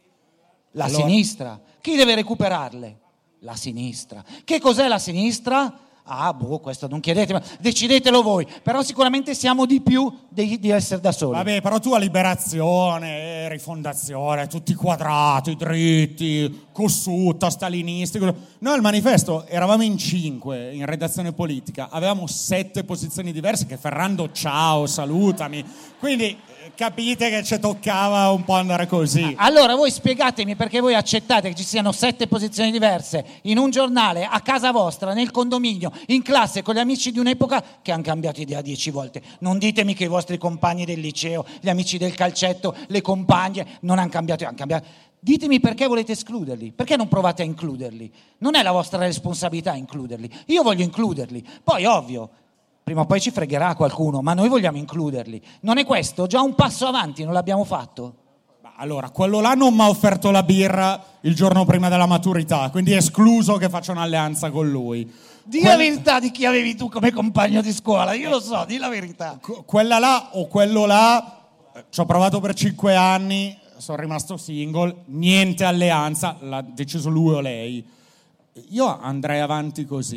La allora... sinistra. Chi deve recuperarle? La sinistra. Che cos'è la sinistra? Ah, boh, questo non chiedetemi, decidetelo voi. Però sicuramente siamo di più di, di essere da soli. Vabbè, però tu a Liberazione, Rifondazione, tutti quadrati, dritti, Cossutta, stalinisti. Noi al manifesto eravamo in cinque in redazione politica, avevamo sette posizioni diverse che Ferrando ciao, salutami. Quindi capite che ci toccava un po' andare così. Allora voi spiegatemi perché voi accettate che ci siano sette posizioni diverse in un giornale, a casa vostra, nel condominio, in classe, con gli amici di un'epoca che hanno cambiato idea dieci volte. Non ditemi che i vostri compagni del liceo, gli amici del calcetto, le compagne non hanno cambiato, hanno cambiato. Ditemi perché volete escluderli, perché non provate a includerli? Non è la vostra responsabilità includerli, io voglio includerli. Poi ovvio, prima o poi ci fregherà qualcuno, ma noi vogliamo includerli. Non è questo? Già un passo avanti, non l'abbiamo fatto? Allora, quello là non mi ha offerto la birra il giorno prima della maturità, quindi è escluso che faccia un'alleanza con lui. Di Que- la verità di chi avevi tu come compagno di scuola, io lo so, di la verità. Que- quella là o quello là, ci ho provato per cinque anni, sono rimasto single, niente alleanza, l'ha deciso lui o lei. Io andrei avanti così.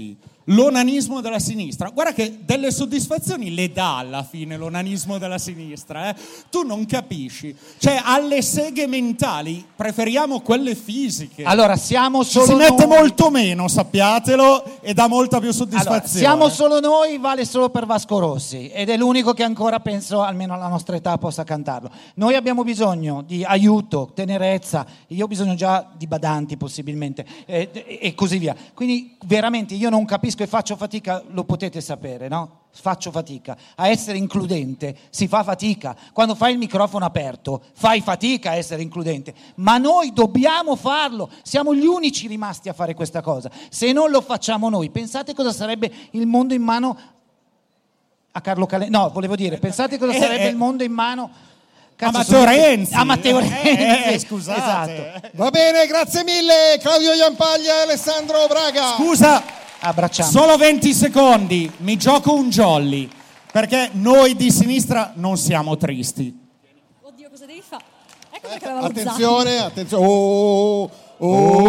l'onanismo della sinistra. Guarda che delle soddisfazioni le dà alla fine l'onanismo della sinistra, eh? Tu non capisci. Cioè, alle seghe mentali preferiamo quelle fisiche. Allora, siamo solo Ci si mette noi. molto meno, sappiatelo, e dà molta più soddisfazione. Allora, siamo solo noi, vale solo per Vasco Rossi, ed è l'unico che ancora penso, almeno alla nostra età, possa cantarlo. Noi abbiamo bisogno di aiuto, tenerezza, io ho bisogno già di badanti possibilmente, e, e così via. Quindi veramente io non capisco e faccio fatica, lo potete sapere, no? Faccio fatica a essere includente, si fa fatica. Quando fai il microfono aperto fai fatica a essere includente, ma noi dobbiamo farlo, siamo gli unici rimasti a fare questa cosa. Se non lo facciamo noi, pensate cosa sarebbe il mondo in mano a Carlo Calenda. No, volevo dire, pensate cosa sarebbe eh, il mondo in mano a Matteo Renzi. A Matteo Renzi. Eh, eh, scusate. Esatto. Va bene, grazie mille Claudio Iampaglia e Alessandro Braga. Scusa, abbracciamo. Solo venti secondi, mi gioco un jolly, perché noi di sinistra non siamo tristi. Oddio, cosa devi fare? Ecco perché avevamo Attenzione, attenzione. Oh, oh,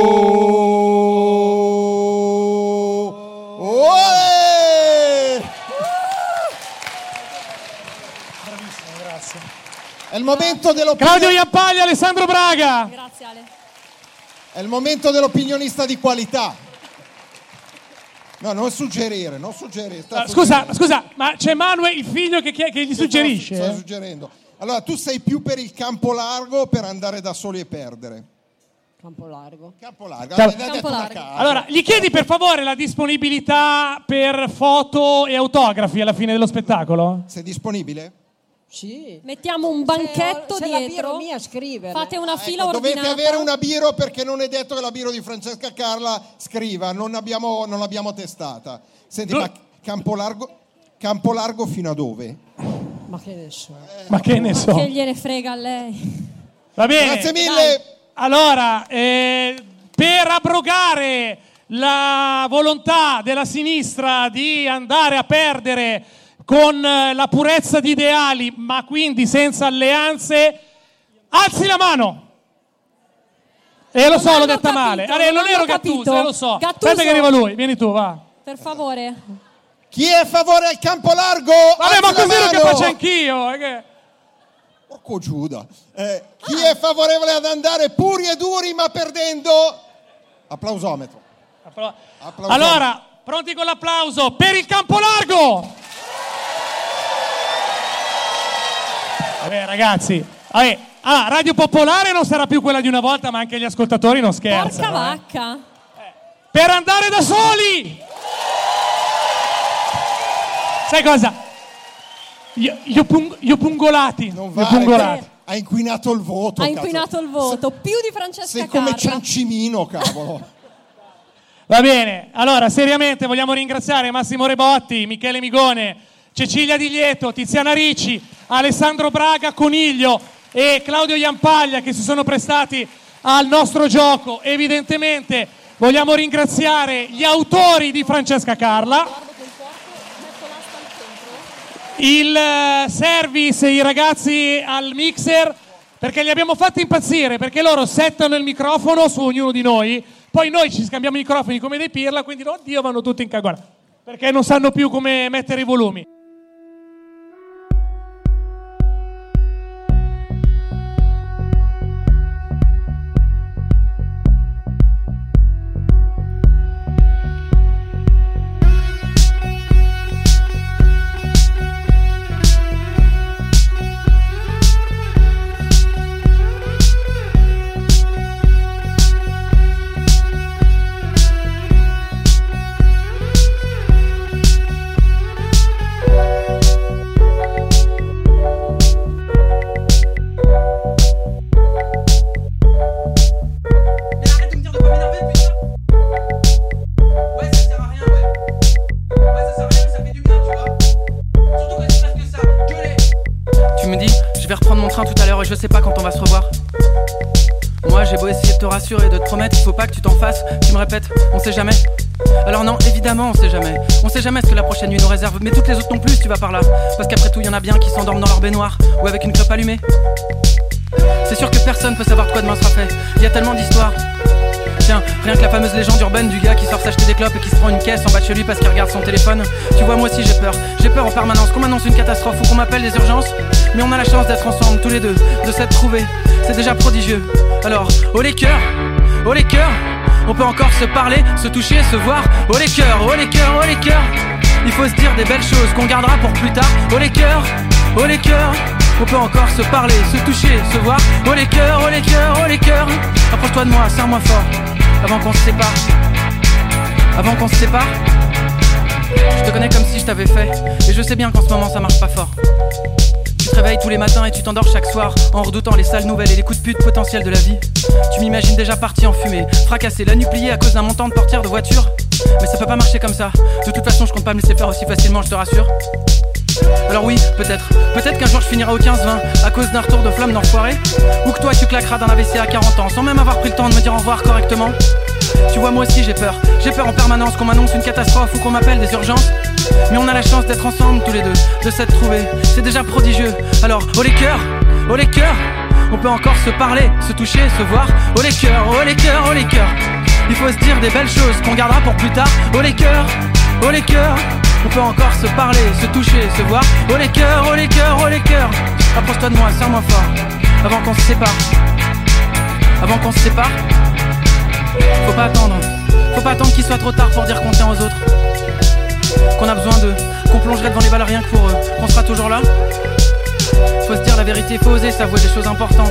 oh, eh! Bravissimo, grazie. È il momento dell'opinione. Claudio Iampaglia, Alessandro Braga. Grazie Ale. È il momento dell'opinionista di qualità. No, non suggerire, non suggerire. sta Uh, scusa, suggerendo. scusa, ma c'è Manuel, il figlio, che, che, che gli suggerisce? Sto, sto eh? suggerendo. Allora, tu sei più per il campo largo, per andare da soli e perdere. Campo largo. Campo largo. Campo- Hai detto una casa. Allora, gli chiedi per favore la disponibilità per foto e autografi alla fine dello spettacolo? Sei disponibile? Sì. Mettiamo un banchetto Se ho- se la dietro. biro mia, scrivere. Fate una fila Ecco, dovete ordinata. avere una biro, perché non è detto che la biro di Francesca Carla scriva, non, abbiamo, non l'abbiamo testata. Senti, Tu- ma campo largo, campo largo fino a dove? Ma che ne so. Ma che ne so. Che gliene frega a lei. Va bene. Grazie mille. Dai. Allora, eh, per abrogare la volontà della sinistra di andare a perdere con eh, la purezza di ideali, ma quindi senza alleanze, alzi la mano. E lo so, Non l'ho hanno detta capito, male. Allora, non non ero hanno Gattuso, capito. eh, lo so. Gattuso. Aspetta che arriva lui, vieni tu, va. Per favore. Chi è a favore al campo largo? Vabbè, alzi ma la così lo mano. capace anch'io. eh, che- Porco Giuda. Eh, chi è favorevole ad andare puri e duri ma perdendo? Applausometro. Appla- Applausometro. Allora, pronti con l'applauso per il campo largo. Vabbè, ragazzi. Vabbè. Ah, Radio Popolare non sarà più quella di una volta, ma anche gli ascoltatori non scherzano. Porca eh. vacca. Per andare da soli. Sai cosa? Gli, gli, opung- gli opungolati. Non Gli vale, opungolati. ha inquinato il voto. Ha cazzo. inquinato il voto. Più di Francesca Sei come Carla. Ciancimino, cavolo. Va bene, allora seriamente vogliamo ringraziare Massimo Rebotti, Michele Migone, Cecilia Di Lieto, Tiziana Ricci, Alessandro Braga Coniglio e Claudio Iampaglia che si sono prestati al nostro gioco. Evidentemente vogliamo ringraziare gli autori di Francesca Carla, il eh, service e i ragazzi al mixer, perché li abbiamo fatti impazzire, perché loro settano il microfono su ognuno di noi, poi noi ci scambiamo i microfoni come dei pirla, quindi oddio vanno tutti in cagona, perché non sanno più come mettere i volumi. Tu me dis, je vais reprendre mon train tout à l'heure et je sais pas quand on va se revoir. Moi j'ai beau essayer de te rassurer, de te promettre, il faut pas que tu t'en fasses. Tu me répètes, on sait jamais. Alors non, évidemment on sait jamais. On sait jamais ce que la prochaine nuit nous réserve. Mais toutes les autres non plus si tu vas par là. Parce qu'après tout y en a bien qui s'endorment dans leur baignoire ou avec une clope allumée. C'est sûr que personne peut savoir de quoi demain sera fait. Y a tellement d'histoires. Tiens, rien que la fameuse légende urbaine du gars qui sort s'acheter des clopes et qui se prend une caisse en bas de chez lui parce qu'il regarde son téléphone. Tu vois, moi aussi j'ai peur, j'ai peur en permanence qu'on m'annonce une catastrophe ou qu'on m'appelle des urgences. Mais on a la chance d'être ensemble tous les deux, de s'être trouvés, c'est déjà prodigieux. Alors, oh les cœurs, oh les cœurs, on peut encore se parler, se toucher, se voir. Oh les cœurs, oh les cœurs, oh les cœurs, il faut se dire des belles choses qu'on gardera pour plus tard. Oh les cœurs, oh les cœurs, on peut encore se parler, se toucher, se voir. Oh les cœurs, oh les cœurs, oh les cœurs, approche-toi de moi, serre-moi fort, avant qu'on se sépare. Avant qu'on se sépare. Je te connais comme si je t'avais fait, et je sais bien qu'en ce moment ça marche pas fort. Tu te réveilles tous les matins et tu t'endors chaque soir en redoutant les sales nouvelles et les coups de pute potentiels de la vie. Tu m'imagines déjà parti en fumée, fracassé, la nuit pliée à cause d'un montant de portière de voiture. Mais ça peut pas marcher comme ça. De toute façon je compte pas me laisser faire aussi facilement, je te rassure. Alors oui, peut-être, peut-être qu'un jour je finirai au quinze vingt à cause d'un retour de flamme d'enfoiré. Ou que toi tu claqueras d'un A V C à quarante ans sans même avoir pris le temps de me dire au revoir correctement. Tu vois, moi aussi j'ai peur, j'ai peur en permanence qu'on m'annonce une catastrophe ou qu'on m'appelle des urgences. Mais on a la chance d'être ensemble tous les deux, de s'être trouvés, c'est déjà prodigieux. Alors, oh les cœurs, oh les cœurs, on peut encore se parler, se toucher, se voir. Oh les cœurs, oh les cœurs, oh les cœurs, il faut se dire des belles choses qu'on gardera pour plus tard. Oh les cœurs, oh les cœurs, on peut encore se parler, se toucher, se voir. Oh les cœurs, oh les cœurs, oh les cœurs, approche-toi de moi, serre-moi fort, avant qu'on se sépare. Avant qu'on se sépare. Faut pas attendre, faut pas attendre qu'il soit trop tard pour dire qu'on tient aux autres, qu'on a besoin d'eux, qu'on plongerait devant les balles rien que pour eux, qu'on sera toujours là. Faut se dire la vérité, faut oser s'avouer des choses importantes.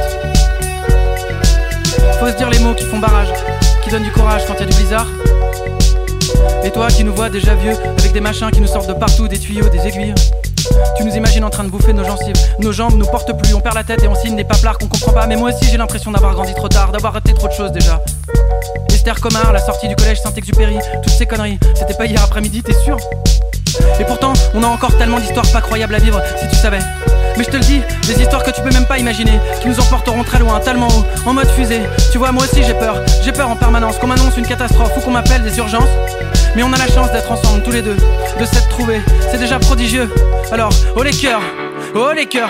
Faut se dire les mots qui font barrage, qui donnent du courage quand y a du blizzard. Et toi qui nous vois déjà vieux, avec des machins qui nous sortent de partout, des tuyaux, des aiguilles. Tu nous imagines en train de bouffer nos gencives, nos jambes nous portent plus, on perd la tête et on signe des paplards qu'on comprend pas. Mais moi aussi j'ai l'impression d'avoir grandi trop tard, d'avoir raté trop de choses déjà. Esther Comard, la sortie du collège Saint-Exupéry, toutes ces conneries, c'était pas hier après-midi, t'es sûr? Et pourtant, on a encore tellement d'histoires pas croyables à vivre, si tu savais. Mais je te le dis, des histoires que tu peux même pas imaginer, qui nous emporteront très loin, tellement haut, en mode fusée. Tu vois, moi aussi j'ai peur, j'ai peur en permanence qu'on m'annonce une catastrophe ou qu'on m'appelle des urgences. Mais on a la chance d'être ensemble tous les deux, de s'être trouvés, c'est déjà prodigieux. Alors, oh les cœurs, oh les cœurs,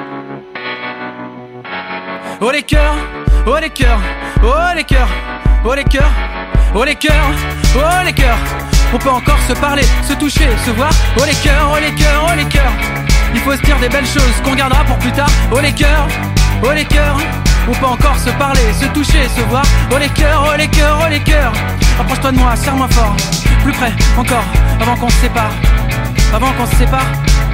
oh les cœurs, oh les cœurs, oh les cœurs, oh les cœurs, oh les cœurs, oh les cœurs. On peut encore se parler, se toucher, se voir. Oh les cœurs, oh les cœurs, oh les cœurs, il faut se dire des belles choses qu'on gardera pour plus tard. Oh les cœurs, oh les cœurs, on peut encore se parler, se toucher, se voir. Oh les cœurs, oh les cœurs, oh les cœurs, approche-toi de moi, serre-moi fort, plus près encore, avant qu'on se sépare. Avant qu'on se sépare.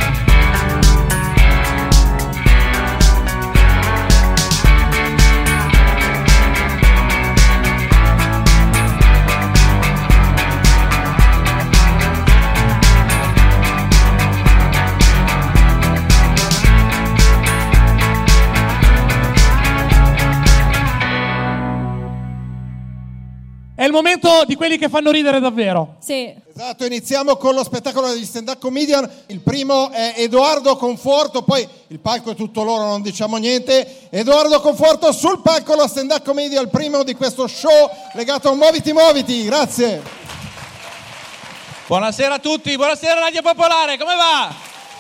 È il momento di quelli che fanno ridere davvero. Sì. Esatto, iniziamo con lo spettacolo degli stand-up comedian. Il primo è Edoardo Conforto, poi il palco è tutto loro, non diciamo niente. Edoardo Conforto sul palco, lo stand-up comedian, il primo di questo show legato a Muoviti Muoviti. Grazie. Buonasera a tutti, buonasera Radio Popolare, come va?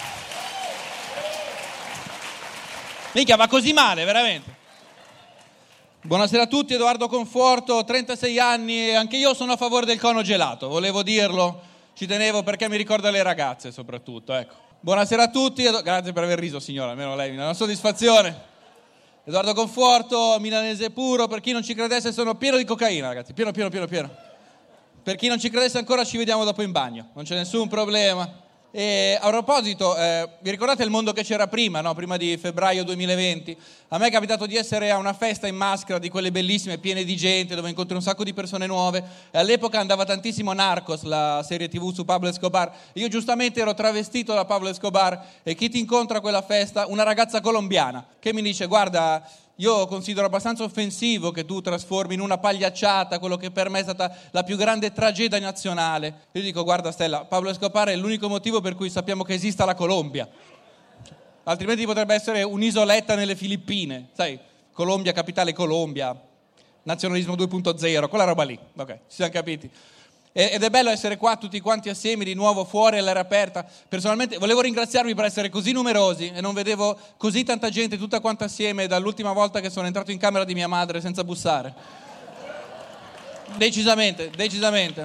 Minchia, va così male, veramente. Buonasera a tutti, Edoardo Conforto, trentasei anni e anche io sono a favore del cono gelato, volevo dirlo, ci tenevo perché mi ricorda le ragazze soprattutto, ecco. Buonasera a tutti, Edo... grazie per aver riso signora, almeno lei mi dà una soddisfazione. Edoardo Conforto, milanese puro, per chi non ci credesse sono pieno di cocaina ragazzi, pieno pieno pieno pieno. Per chi non ci credesse ancora ci vediamo dopo in bagno, non c'è nessun problema. E a proposito, eh, vi ricordate il mondo che c'era prima, no? Prima di febbraio duemilaventi? A me è capitato di essere a una festa in maschera di quelle bellissime, piene di gente, dove incontri un sacco di persone nuove. E all'epoca andava tantissimo Narcos, la serie tivù su Pablo Escobar. Io giustamente ero travestito da Pablo Escobar e chi ti incontra a quella festa? Una ragazza colombiana che mi dice: guarda, io considero abbastanza offensivo che tu trasformi in una pagliacciata quello che per me è stata la più grande tragedia nazionale. Io dico: guarda Stella, Pablo Escobar è l'unico motivo per cui sappiamo che esista la Colombia. Altrimenti potrebbe essere un'isoletta nelle Filippine. Sai, Colombia, capitale Colombia, nazionalismo due punto zero, quella roba lì. Ok, ci siamo capiti. Ed è bello essere qua tutti quanti assieme di nuovo fuori all'aria aperta. Personalmente volevo ringraziarvi per essere così numerosi e non vedevo così tanta gente tutta quanta assieme dall'ultima volta che sono entrato in camera di mia madre senza bussare. Decisamente, decisamente.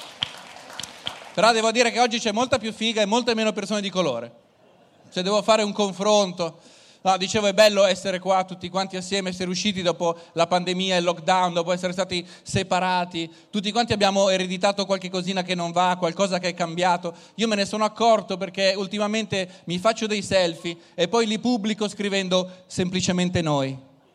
Però devo dire che oggi c'è molta più figa e molte meno persone di colore. Se devo fare un confronto... No, dicevo, è bello essere qua tutti quanti assieme, essere usciti dopo la pandemia e il lockdown, dopo essere stati separati. Tutti quanti abbiamo ereditato qualche cosina che non va, qualcosa che è cambiato. Io me ne sono accorto perché ultimamente mi faccio dei selfie e poi li pubblico scrivendo semplicemente noi.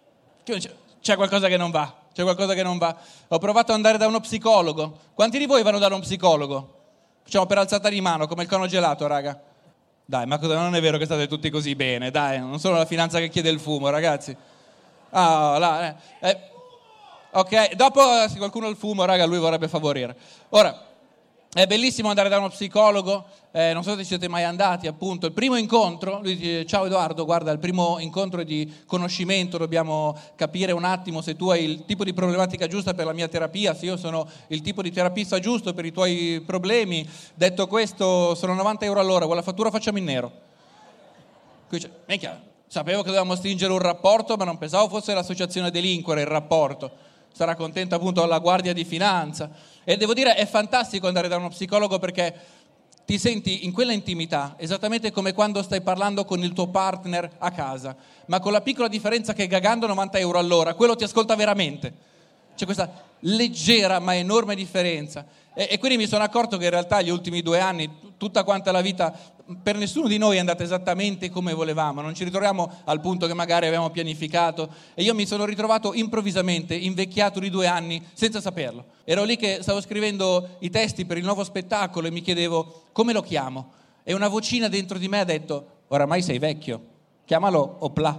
C'è qualcosa che non va, c'è qualcosa che non va. Ho provato ad andare da uno psicologo. Quanti di voi vanno da uno psicologo? Facciamo per alzata di mano, come il cono gelato, raga. Dai, ma non è vero che state tutti così bene, dai, non sono la finanza che chiede il fumo, ragazzi. Ah, là, eh. Eh. Ok, dopo se qualcuno il fumo, raga, lui vorrebbe favorire. Ora, è bellissimo andare da uno psicologo, eh, non so se siete mai andati, appunto. Il primo incontro, lui dice, ciao Edoardo, guarda, il primo incontro è di conoscimento, dobbiamo capire un attimo se tu hai il tipo di problematica giusta per la mia terapia, se io sono il tipo di terapista giusto per i tuoi problemi. Detto questo, sono novanta euro all'ora, vuoi la fattura, facciamo in nero. Qui dice, minchia, sapevo che dovevamo stringere un rapporto, ma non pensavo fosse l'associazione delinquere il rapporto. Sarà contenta appunto la Guardia di Finanza. E devo dire, è fantastico andare da uno psicologo perché ti senti in quella intimità, esattamente come quando stai parlando con il tuo partner a casa, ma con la piccola differenza che gagando novanta euro all'ora, quello ti ascolta veramente. C'è questa leggera ma enorme differenza. E, e quindi mi sono accorto che in realtà gli ultimi due anni, tutta quanta la vita, per nessuno di noi è andata esattamente come volevamo, non ci ritroviamo al punto che magari avevamo pianificato, e io mi sono ritrovato improvvisamente invecchiato di due anni senza saperlo. Ero lì che stavo scrivendo i testi per il nuovo spettacolo e mi chiedevo come lo chiamo, e una vocina dentro di me ha detto, oramai sei vecchio, chiamalo Opla.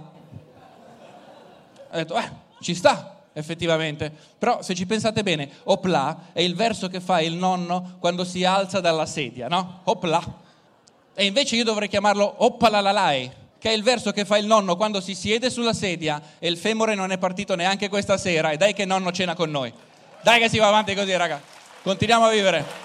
Ho detto, eh, ci sta. Effettivamente, però se ci pensate bene, Opla è il verso che fa il nonno quando si alza dalla sedia, no? Opla. E invece io dovrei chiamarlo Oppalalalai, che è il verso che fa il nonno quando si siede sulla sedia e il femore non è partito neanche questa sera, e dai che nonno cena con noi. Dai che si va avanti così, raga. Continuiamo a vivere.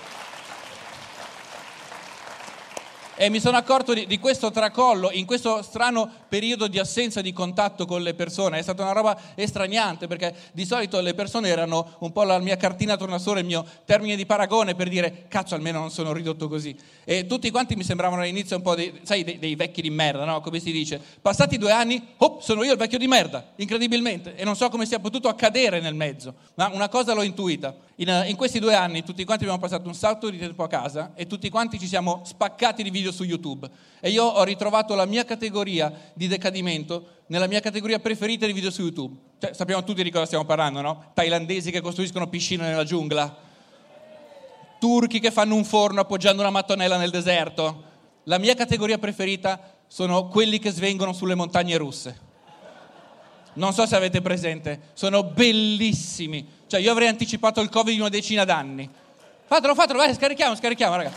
E mi sono accorto di, di questo tracollo in questo strano periodo di assenza di contatto con le persone. È stata una roba estraniante, perché di solito le persone erano un po' la mia cartina tornasole, il mio termine di paragone per dire cazzo, almeno non sono ridotto così. E tutti quanti mi sembravano all'inizio un po' dei, sai, dei, dei vecchi di merda, no? Come si dice. Passati due anni, oh, sono io il vecchio di merda, incredibilmente, e non so come sia potuto accadere nel mezzo, ma una cosa l'ho intuita. In, in questi due anni tutti quanti abbiamo passato un salto di tempo a casa e tutti quanti ci siamo spaccati di video su YouTube, e io ho ritrovato la mia categoria di decadimento nella mia categoria preferita di video su YouTube. Cioè, sappiamo tutti di cosa stiamo parlando, no? Thailandesi che costruiscono piscine nella giungla, turchi che fanno un forno appoggiando una mattonella nel deserto. La mia categoria preferita sono quelli che svengono sulle montagne russe. Non so se avete presente, sono bellissimi. Cioè, io avrei anticipato il Covid di una decina d'anni. Fatelo, fatelo, vai, scarichiamo, scarichiamo, raga.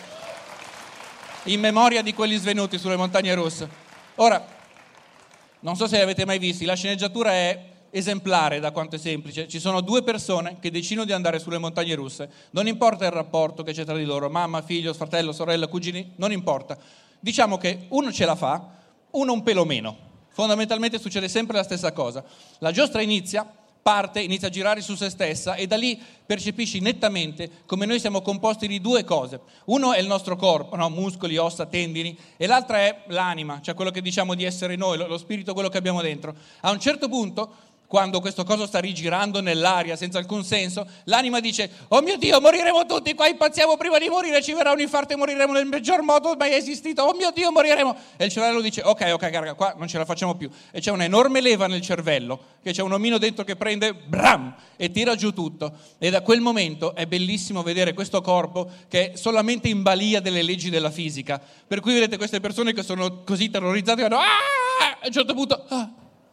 In memoria di quelli svenuti sulle montagne russe. Ora, non so se li avete mai visti, la sceneggiatura è esemplare da quanto è semplice. Ci sono due persone che decidono di andare sulle montagne russe. Non importa il rapporto che c'è tra di loro, mamma, figlio, fratello, sorella, cugini, non importa. Diciamo che uno ce la fa, uno un pelo meno. Fondamentalmente succede sempre la stessa cosa. La giostra inizia, parte, inizia a girare su se stessa, e da lì percepisci nettamente come noi siamo composti di due cose. Uno è il nostro corpo, no? Muscoli, ossa, tendini, e l'altra è l'anima, cioè quello che diciamo di essere noi, lo spirito, quello che abbiamo dentro. A un certo punto, quando questo coso sta rigirando nell'aria senza alcun senso, l'anima dice, oh mio Dio, moriremo tutti qua, impazziamo prima di morire, ci verrà un infarto e moriremo nel peggior modo mai esistito, oh mio Dio, moriremo. E il cervello dice, ok, ok, raga, qua non ce la facciamo più. E c'è un'enorme leva nel cervello, che c'è un omino dentro che prende, bram, e tira giù tutto. E da quel momento è bellissimo vedere questo corpo che è solamente in balia delle leggi della fisica. Per cui vedete queste persone che sono così terrorizzate, che vanno, ah! A un certo punto, ah!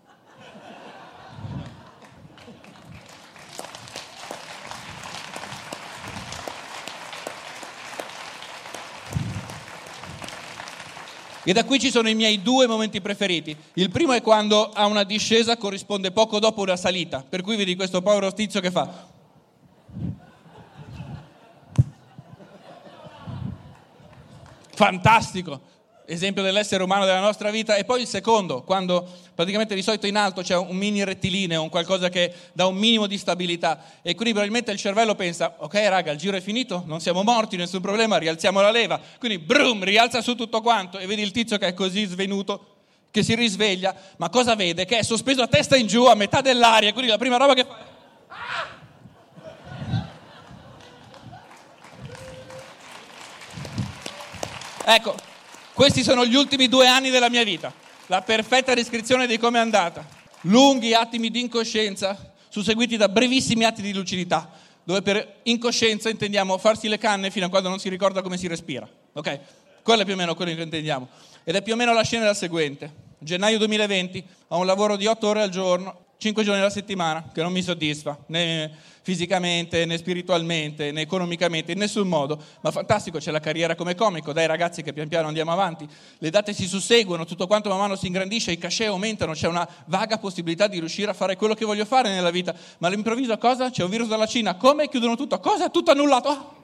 E da qui ci sono i miei due momenti preferiti. Il primo è quando a una discesa corrisponde poco dopo una salita, per cui vedi questo povero tizio che fa fantastico. esempio dell'essere umano della nostra vita, e poi il secondo, quando praticamente di solito in alto c'è un mini rettilineo, un qualcosa che dà un minimo di stabilità, e quindi probabilmente il cervello pensa: ok raga, il giro è finito, non siamo morti, nessun problema, rialziamo la leva, quindi brum, rialza su tutto quanto, e vedi il tizio che è così svenuto, che si risveglia, ma cosa vede? Che è sospeso a testa in giù a metà dell'aria, quindi la prima roba che fa è... Ecco, questi sono gli ultimi due anni della mia vita, la perfetta descrizione di come è andata. Lunghi attimi di incoscienza, susseguiti da brevissimi atti di lucidità, dove per incoscienza intendiamo farsi le canne fino a quando non si ricorda come si respira. Ok? Quello è più o meno quello che intendiamo. Ed è più o meno la scena la seguente. Gennaio duemilaventi, ho un lavoro di otto ore al giorno, cinque giorni alla settimana, che non mi soddisfa, né fisicamente, né spiritualmente, né economicamente, in nessun modo, ma fantastico, c'è la carriera come comico, dai ragazzi che pian piano andiamo avanti, le date si susseguono, tutto quanto man mano si ingrandisce, i cachet aumentano, c'è una vaga possibilità di riuscire a fare quello che voglio fare nella vita, ma all'improvviso cosa? C'è un virus dalla Cina, come? Chiudono tutto, cosa? Tutto annullato, ah!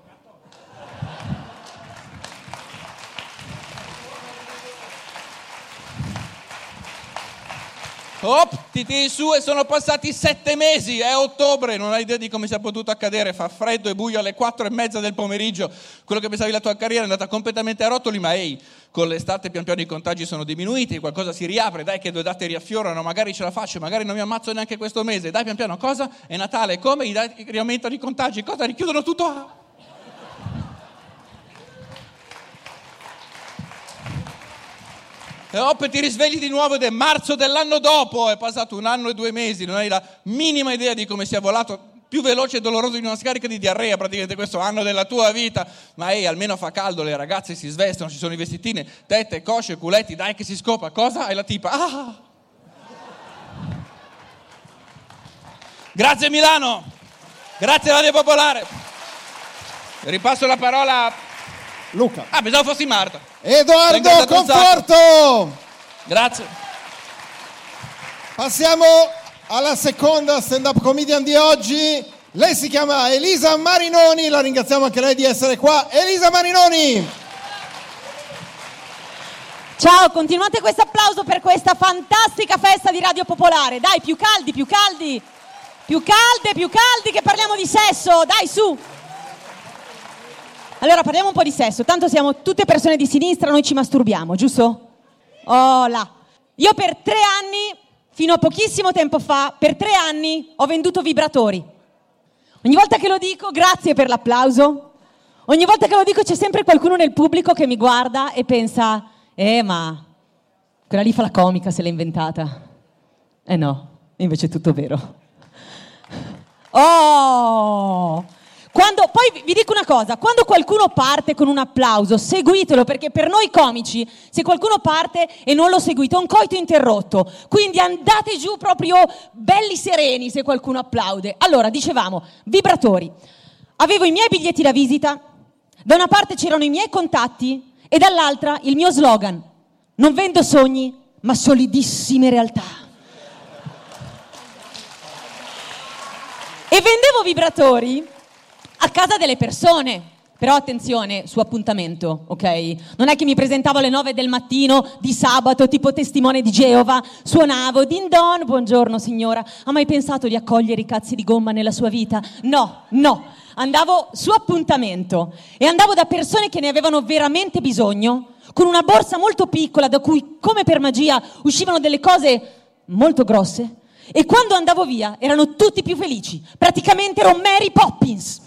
Op, ti tiri su e sono passati sette mesi, è ottobre, non hai idea di come sia potuto accadere, fa freddo e buio alle quattro e mezza del pomeriggio, quello che pensavi la tua carriera è andata completamente a rotoli, ma ehi, con l'estate pian piano i contagi sono diminuiti, qualcosa si riapre, dai che due date riaffiorano, magari ce la faccio, magari non mi ammazzo neanche questo mese, dai pian piano, cosa? È Natale, come? I dati riaumentano i contagi, cosa? Richiudono tutto? Ah. E op, ti risvegli di nuovo ed è marzo dell'anno dopo, è passato un anno e due mesi, non hai la minima idea di come sia volato, più veloce e doloroso di una scarica di diarrea praticamente questo anno della tua vita, ma ehi, almeno fa caldo, le ragazze si svestono, ci sono i vestitini, tette, cosce, culetti, dai che si scopa, cosa? E la tipa, ah! Grazie Milano, grazie Radio Popolare, ripasso la parola a Luca. Ah, pensavo fossi Marta. Edoardo Conforto. Grazie. Passiamo alla seconda stand-up comedian di oggi. Lei si chiama Elisa Marinoni, la ringraziamo anche lei di essere qua. Elisa Marinoni. Ciao, continuate questo applauso per questa fantastica festa di Radio Popolare. Dai, più caldi, più caldi. Più calde, più caldi che parliamo di sesso. Dai, su. Allora parliamo un po' di sesso, tanto siamo tutte persone di sinistra, noi ci masturbiamo, giusto? Oh là! Io per tre anni, fino a pochissimo tempo fa, per tre anni ho venduto vibratori. Ogni volta che lo dico, grazie per l'applauso, ogni volta che lo dico c'è sempre qualcuno nel pubblico che mi guarda e pensa: eh ma, quella lì fa la comica, se l'ha inventata. Eh no, invece è tutto vero. Oh! Quando, poi vi dico una cosa, quando qualcuno parte con un applauso, seguitelo, perché per noi comici, se qualcuno parte e non lo seguite, è un coito interrotto. Quindi andate giù proprio belli sereni se qualcuno applaude. Allora, dicevamo, vibratori. Avevo i miei biglietti da visita, da una parte c'erano i miei contatti e dall'altra il mio slogan: non vendo sogni, ma solidissime realtà. E vendevo vibratori a casa delle persone, però attenzione, su appuntamento, ok? Non è che mi presentavo alle nove del mattino di sabato, tipo testimone di Geova, suonavo din don, buongiorno signora, ha mai pensato di accogliere i cazzi di gomma nella sua vita? No, no, andavo su appuntamento e andavo da persone che ne avevano veramente bisogno, con una borsa molto piccola da cui, come per magia, uscivano delle cose molto grosse, e quando andavo via erano tutti più felici, praticamente ero Mary Poppins.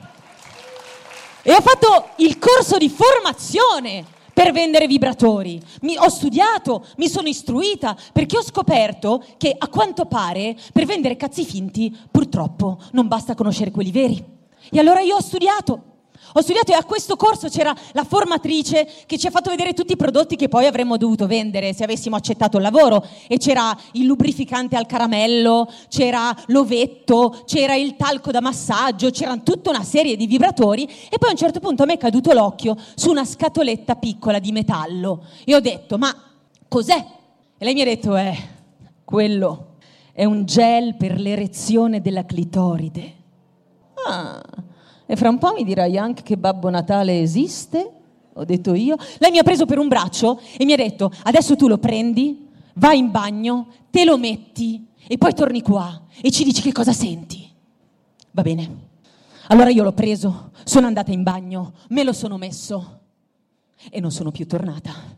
E ho fatto il corso di formazione per vendere vibratori. Mi, ho studiato, mi sono istruita, perché ho scoperto che a quanto pare per vendere cazzi finti purtroppo non basta conoscere quelli veri. E allora io ho studiato. Ho studiato e a questo corso c'era la formatrice che ci ha fatto vedere tutti i prodotti che poi avremmo dovuto vendere se avessimo accettato il lavoro. E c'era il lubrificante al caramello, c'era l'ovetto, c'era il talco da massaggio, c'era tutta una serie di vibratori. E poi a un certo punto a me è caduto l'occhio su una scatoletta piccola di metallo. E ho detto: ma cos'è? E lei mi ha detto: eh, quello è un gel per l'erezione della clitoride. Ah... E fra un po' mi dirai anche che Babbo Natale esiste? ho detto io. Lei mi ha preso per un braccio e mi ha detto: adesso tu lo prendi, vai in bagno, te lo metti e poi torni qua e ci dici che cosa senti. Va bene. Allora io l'ho preso, sono andata in bagno, me lo sono messo e non sono più tornata.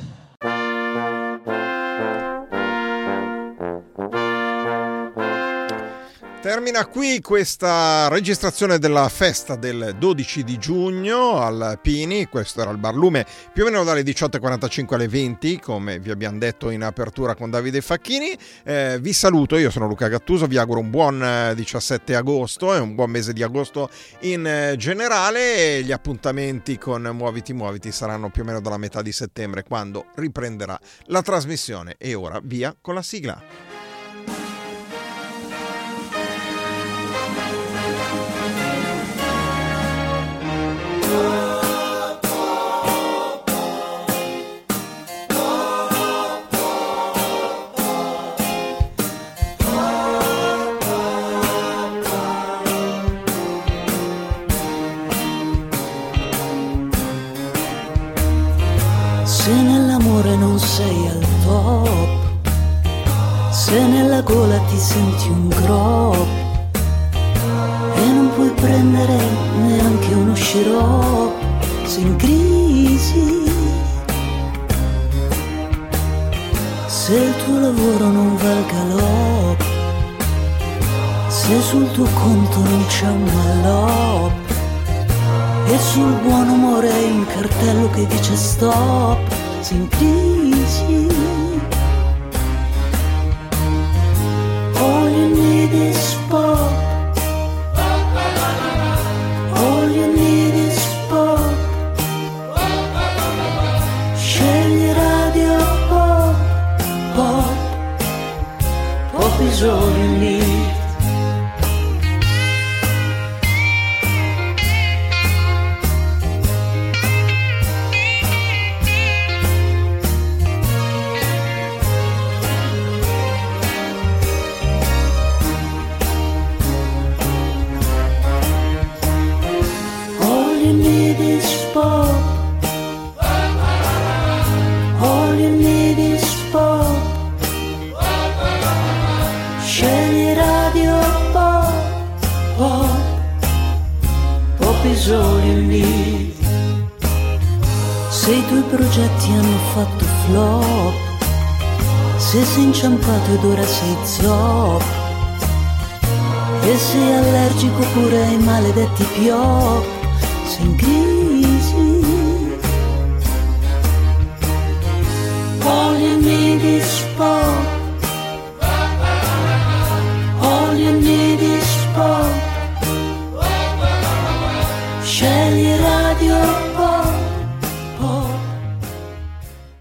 Termina qui questa registrazione della festa del dodici di giugno al Pini. Questo era il Barlume, più o meno dalle diciotto e quarantacinque alle venti, come vi abbiamo detto in apertura con Davide Facchini. Eh, vi saluto, io sono Luca Gattuso, vi auguro un buon diciassette agosto e un buon mese di agosto in generale. Gli appuntamenti con Muoviti Muoviti saranno più o meno dalla metà di settembre, quando riprenderà la trasmissione. E ora via con la sigla. Se nell'amore non sei al top, se nella gola ti senti un drop e non puoi prendere neanche uno sciroppo, sei in crisi. Se il tuo lavoro non va al galop, se sul tuo conto non c'è un mallop e sul buon umore hai un cartello che dice stop, sei in crisi. All you need is pop, all you need is pop, scegli radio pop, pop, pop is all you need. All you need is pop, scegli radio pop, pop, pop is all you need. Se i tuoi progetti hanno fatto flop, se sei inciampato ed ora sei zop, e sei allergico pure ai maledetti piop, sei in crisi. All you need is